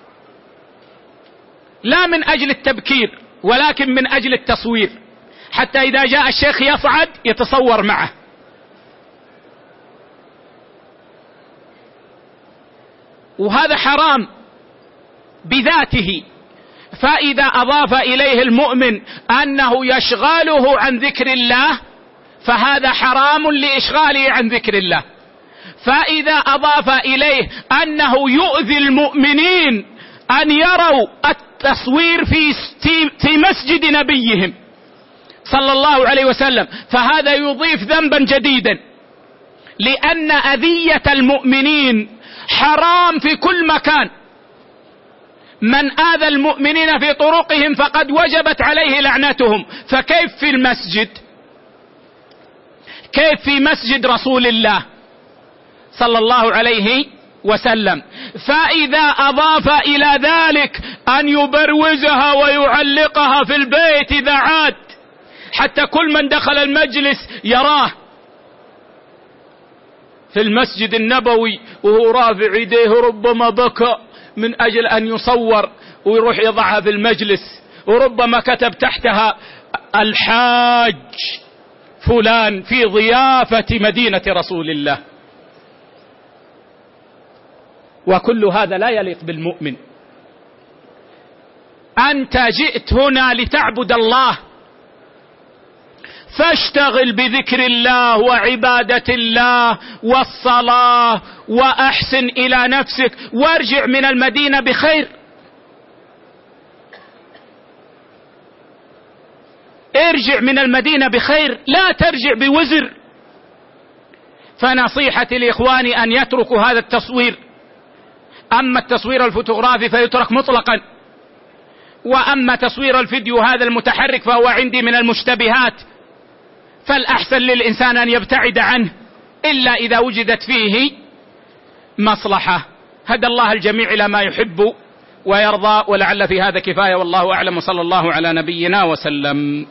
A: لا من أجل التبكير ولكن من أجل التصوير، حتى إذا جاء الشيخ يصعد يتصور معه. وهذا حرام بذاته. فإذا أضاف إليه المؤمن أنه يشغله عن ذكر الله فهذا حرام لإشغاله عن ذكر الله. فإذا أضاف إليه أنه يؤذي المؤمنين أن يروا التصوير في مسجد نبيهم صلى الله عليه وسلم فهذا يضيف ذنبا جديدا، لأن أذية المؤمنين حرام في كل مكان. من آذى المؤمنين في طرقهم فقد وجبت عليه لعنتهم، فكيف في المسجد؟ كيف في مسجد رسول الله صلى الله عليه وسلم؟ فإذا أضاف إلى ذلك أن يبروزها ويعلقها في البيت إذا عاد حتى كل من دخل المجلس يراه في المسجد النبوي وهو رافع يديه ربما بكى من أجل أن يصور ويروح يضعها في المجلس، وربما كتب تحتها الحاج فلان في ضيافة مدينة رسول الله. وكل هذا لا يليق بالمؤمن. أنت جئت هنا لتعبد الله، فاشتغل بذكر الله وعبادة الله والصلاة، وأحسن إلى نفسك وارجع من المدينة بخير. ارجع من المدينة بخير، لا ترجع بوزر. فنصيحتي لإخواني أن يتركوا هذا التصوير. أما التصوير الفوتوغرافي فيترك مطلقا، وأما تصوير الفيديو هذا المتحرك فهو عندي من المشتبهات، فالأحسن للإنسان أن يبتعد عنه إلا إذا وجدت فيه مصلحة. هدى الله الجميع إلى ما يحب ويرضى، ولعل في هذا كفاية، والله أعلم، وصلى الله على نبينا وسلم.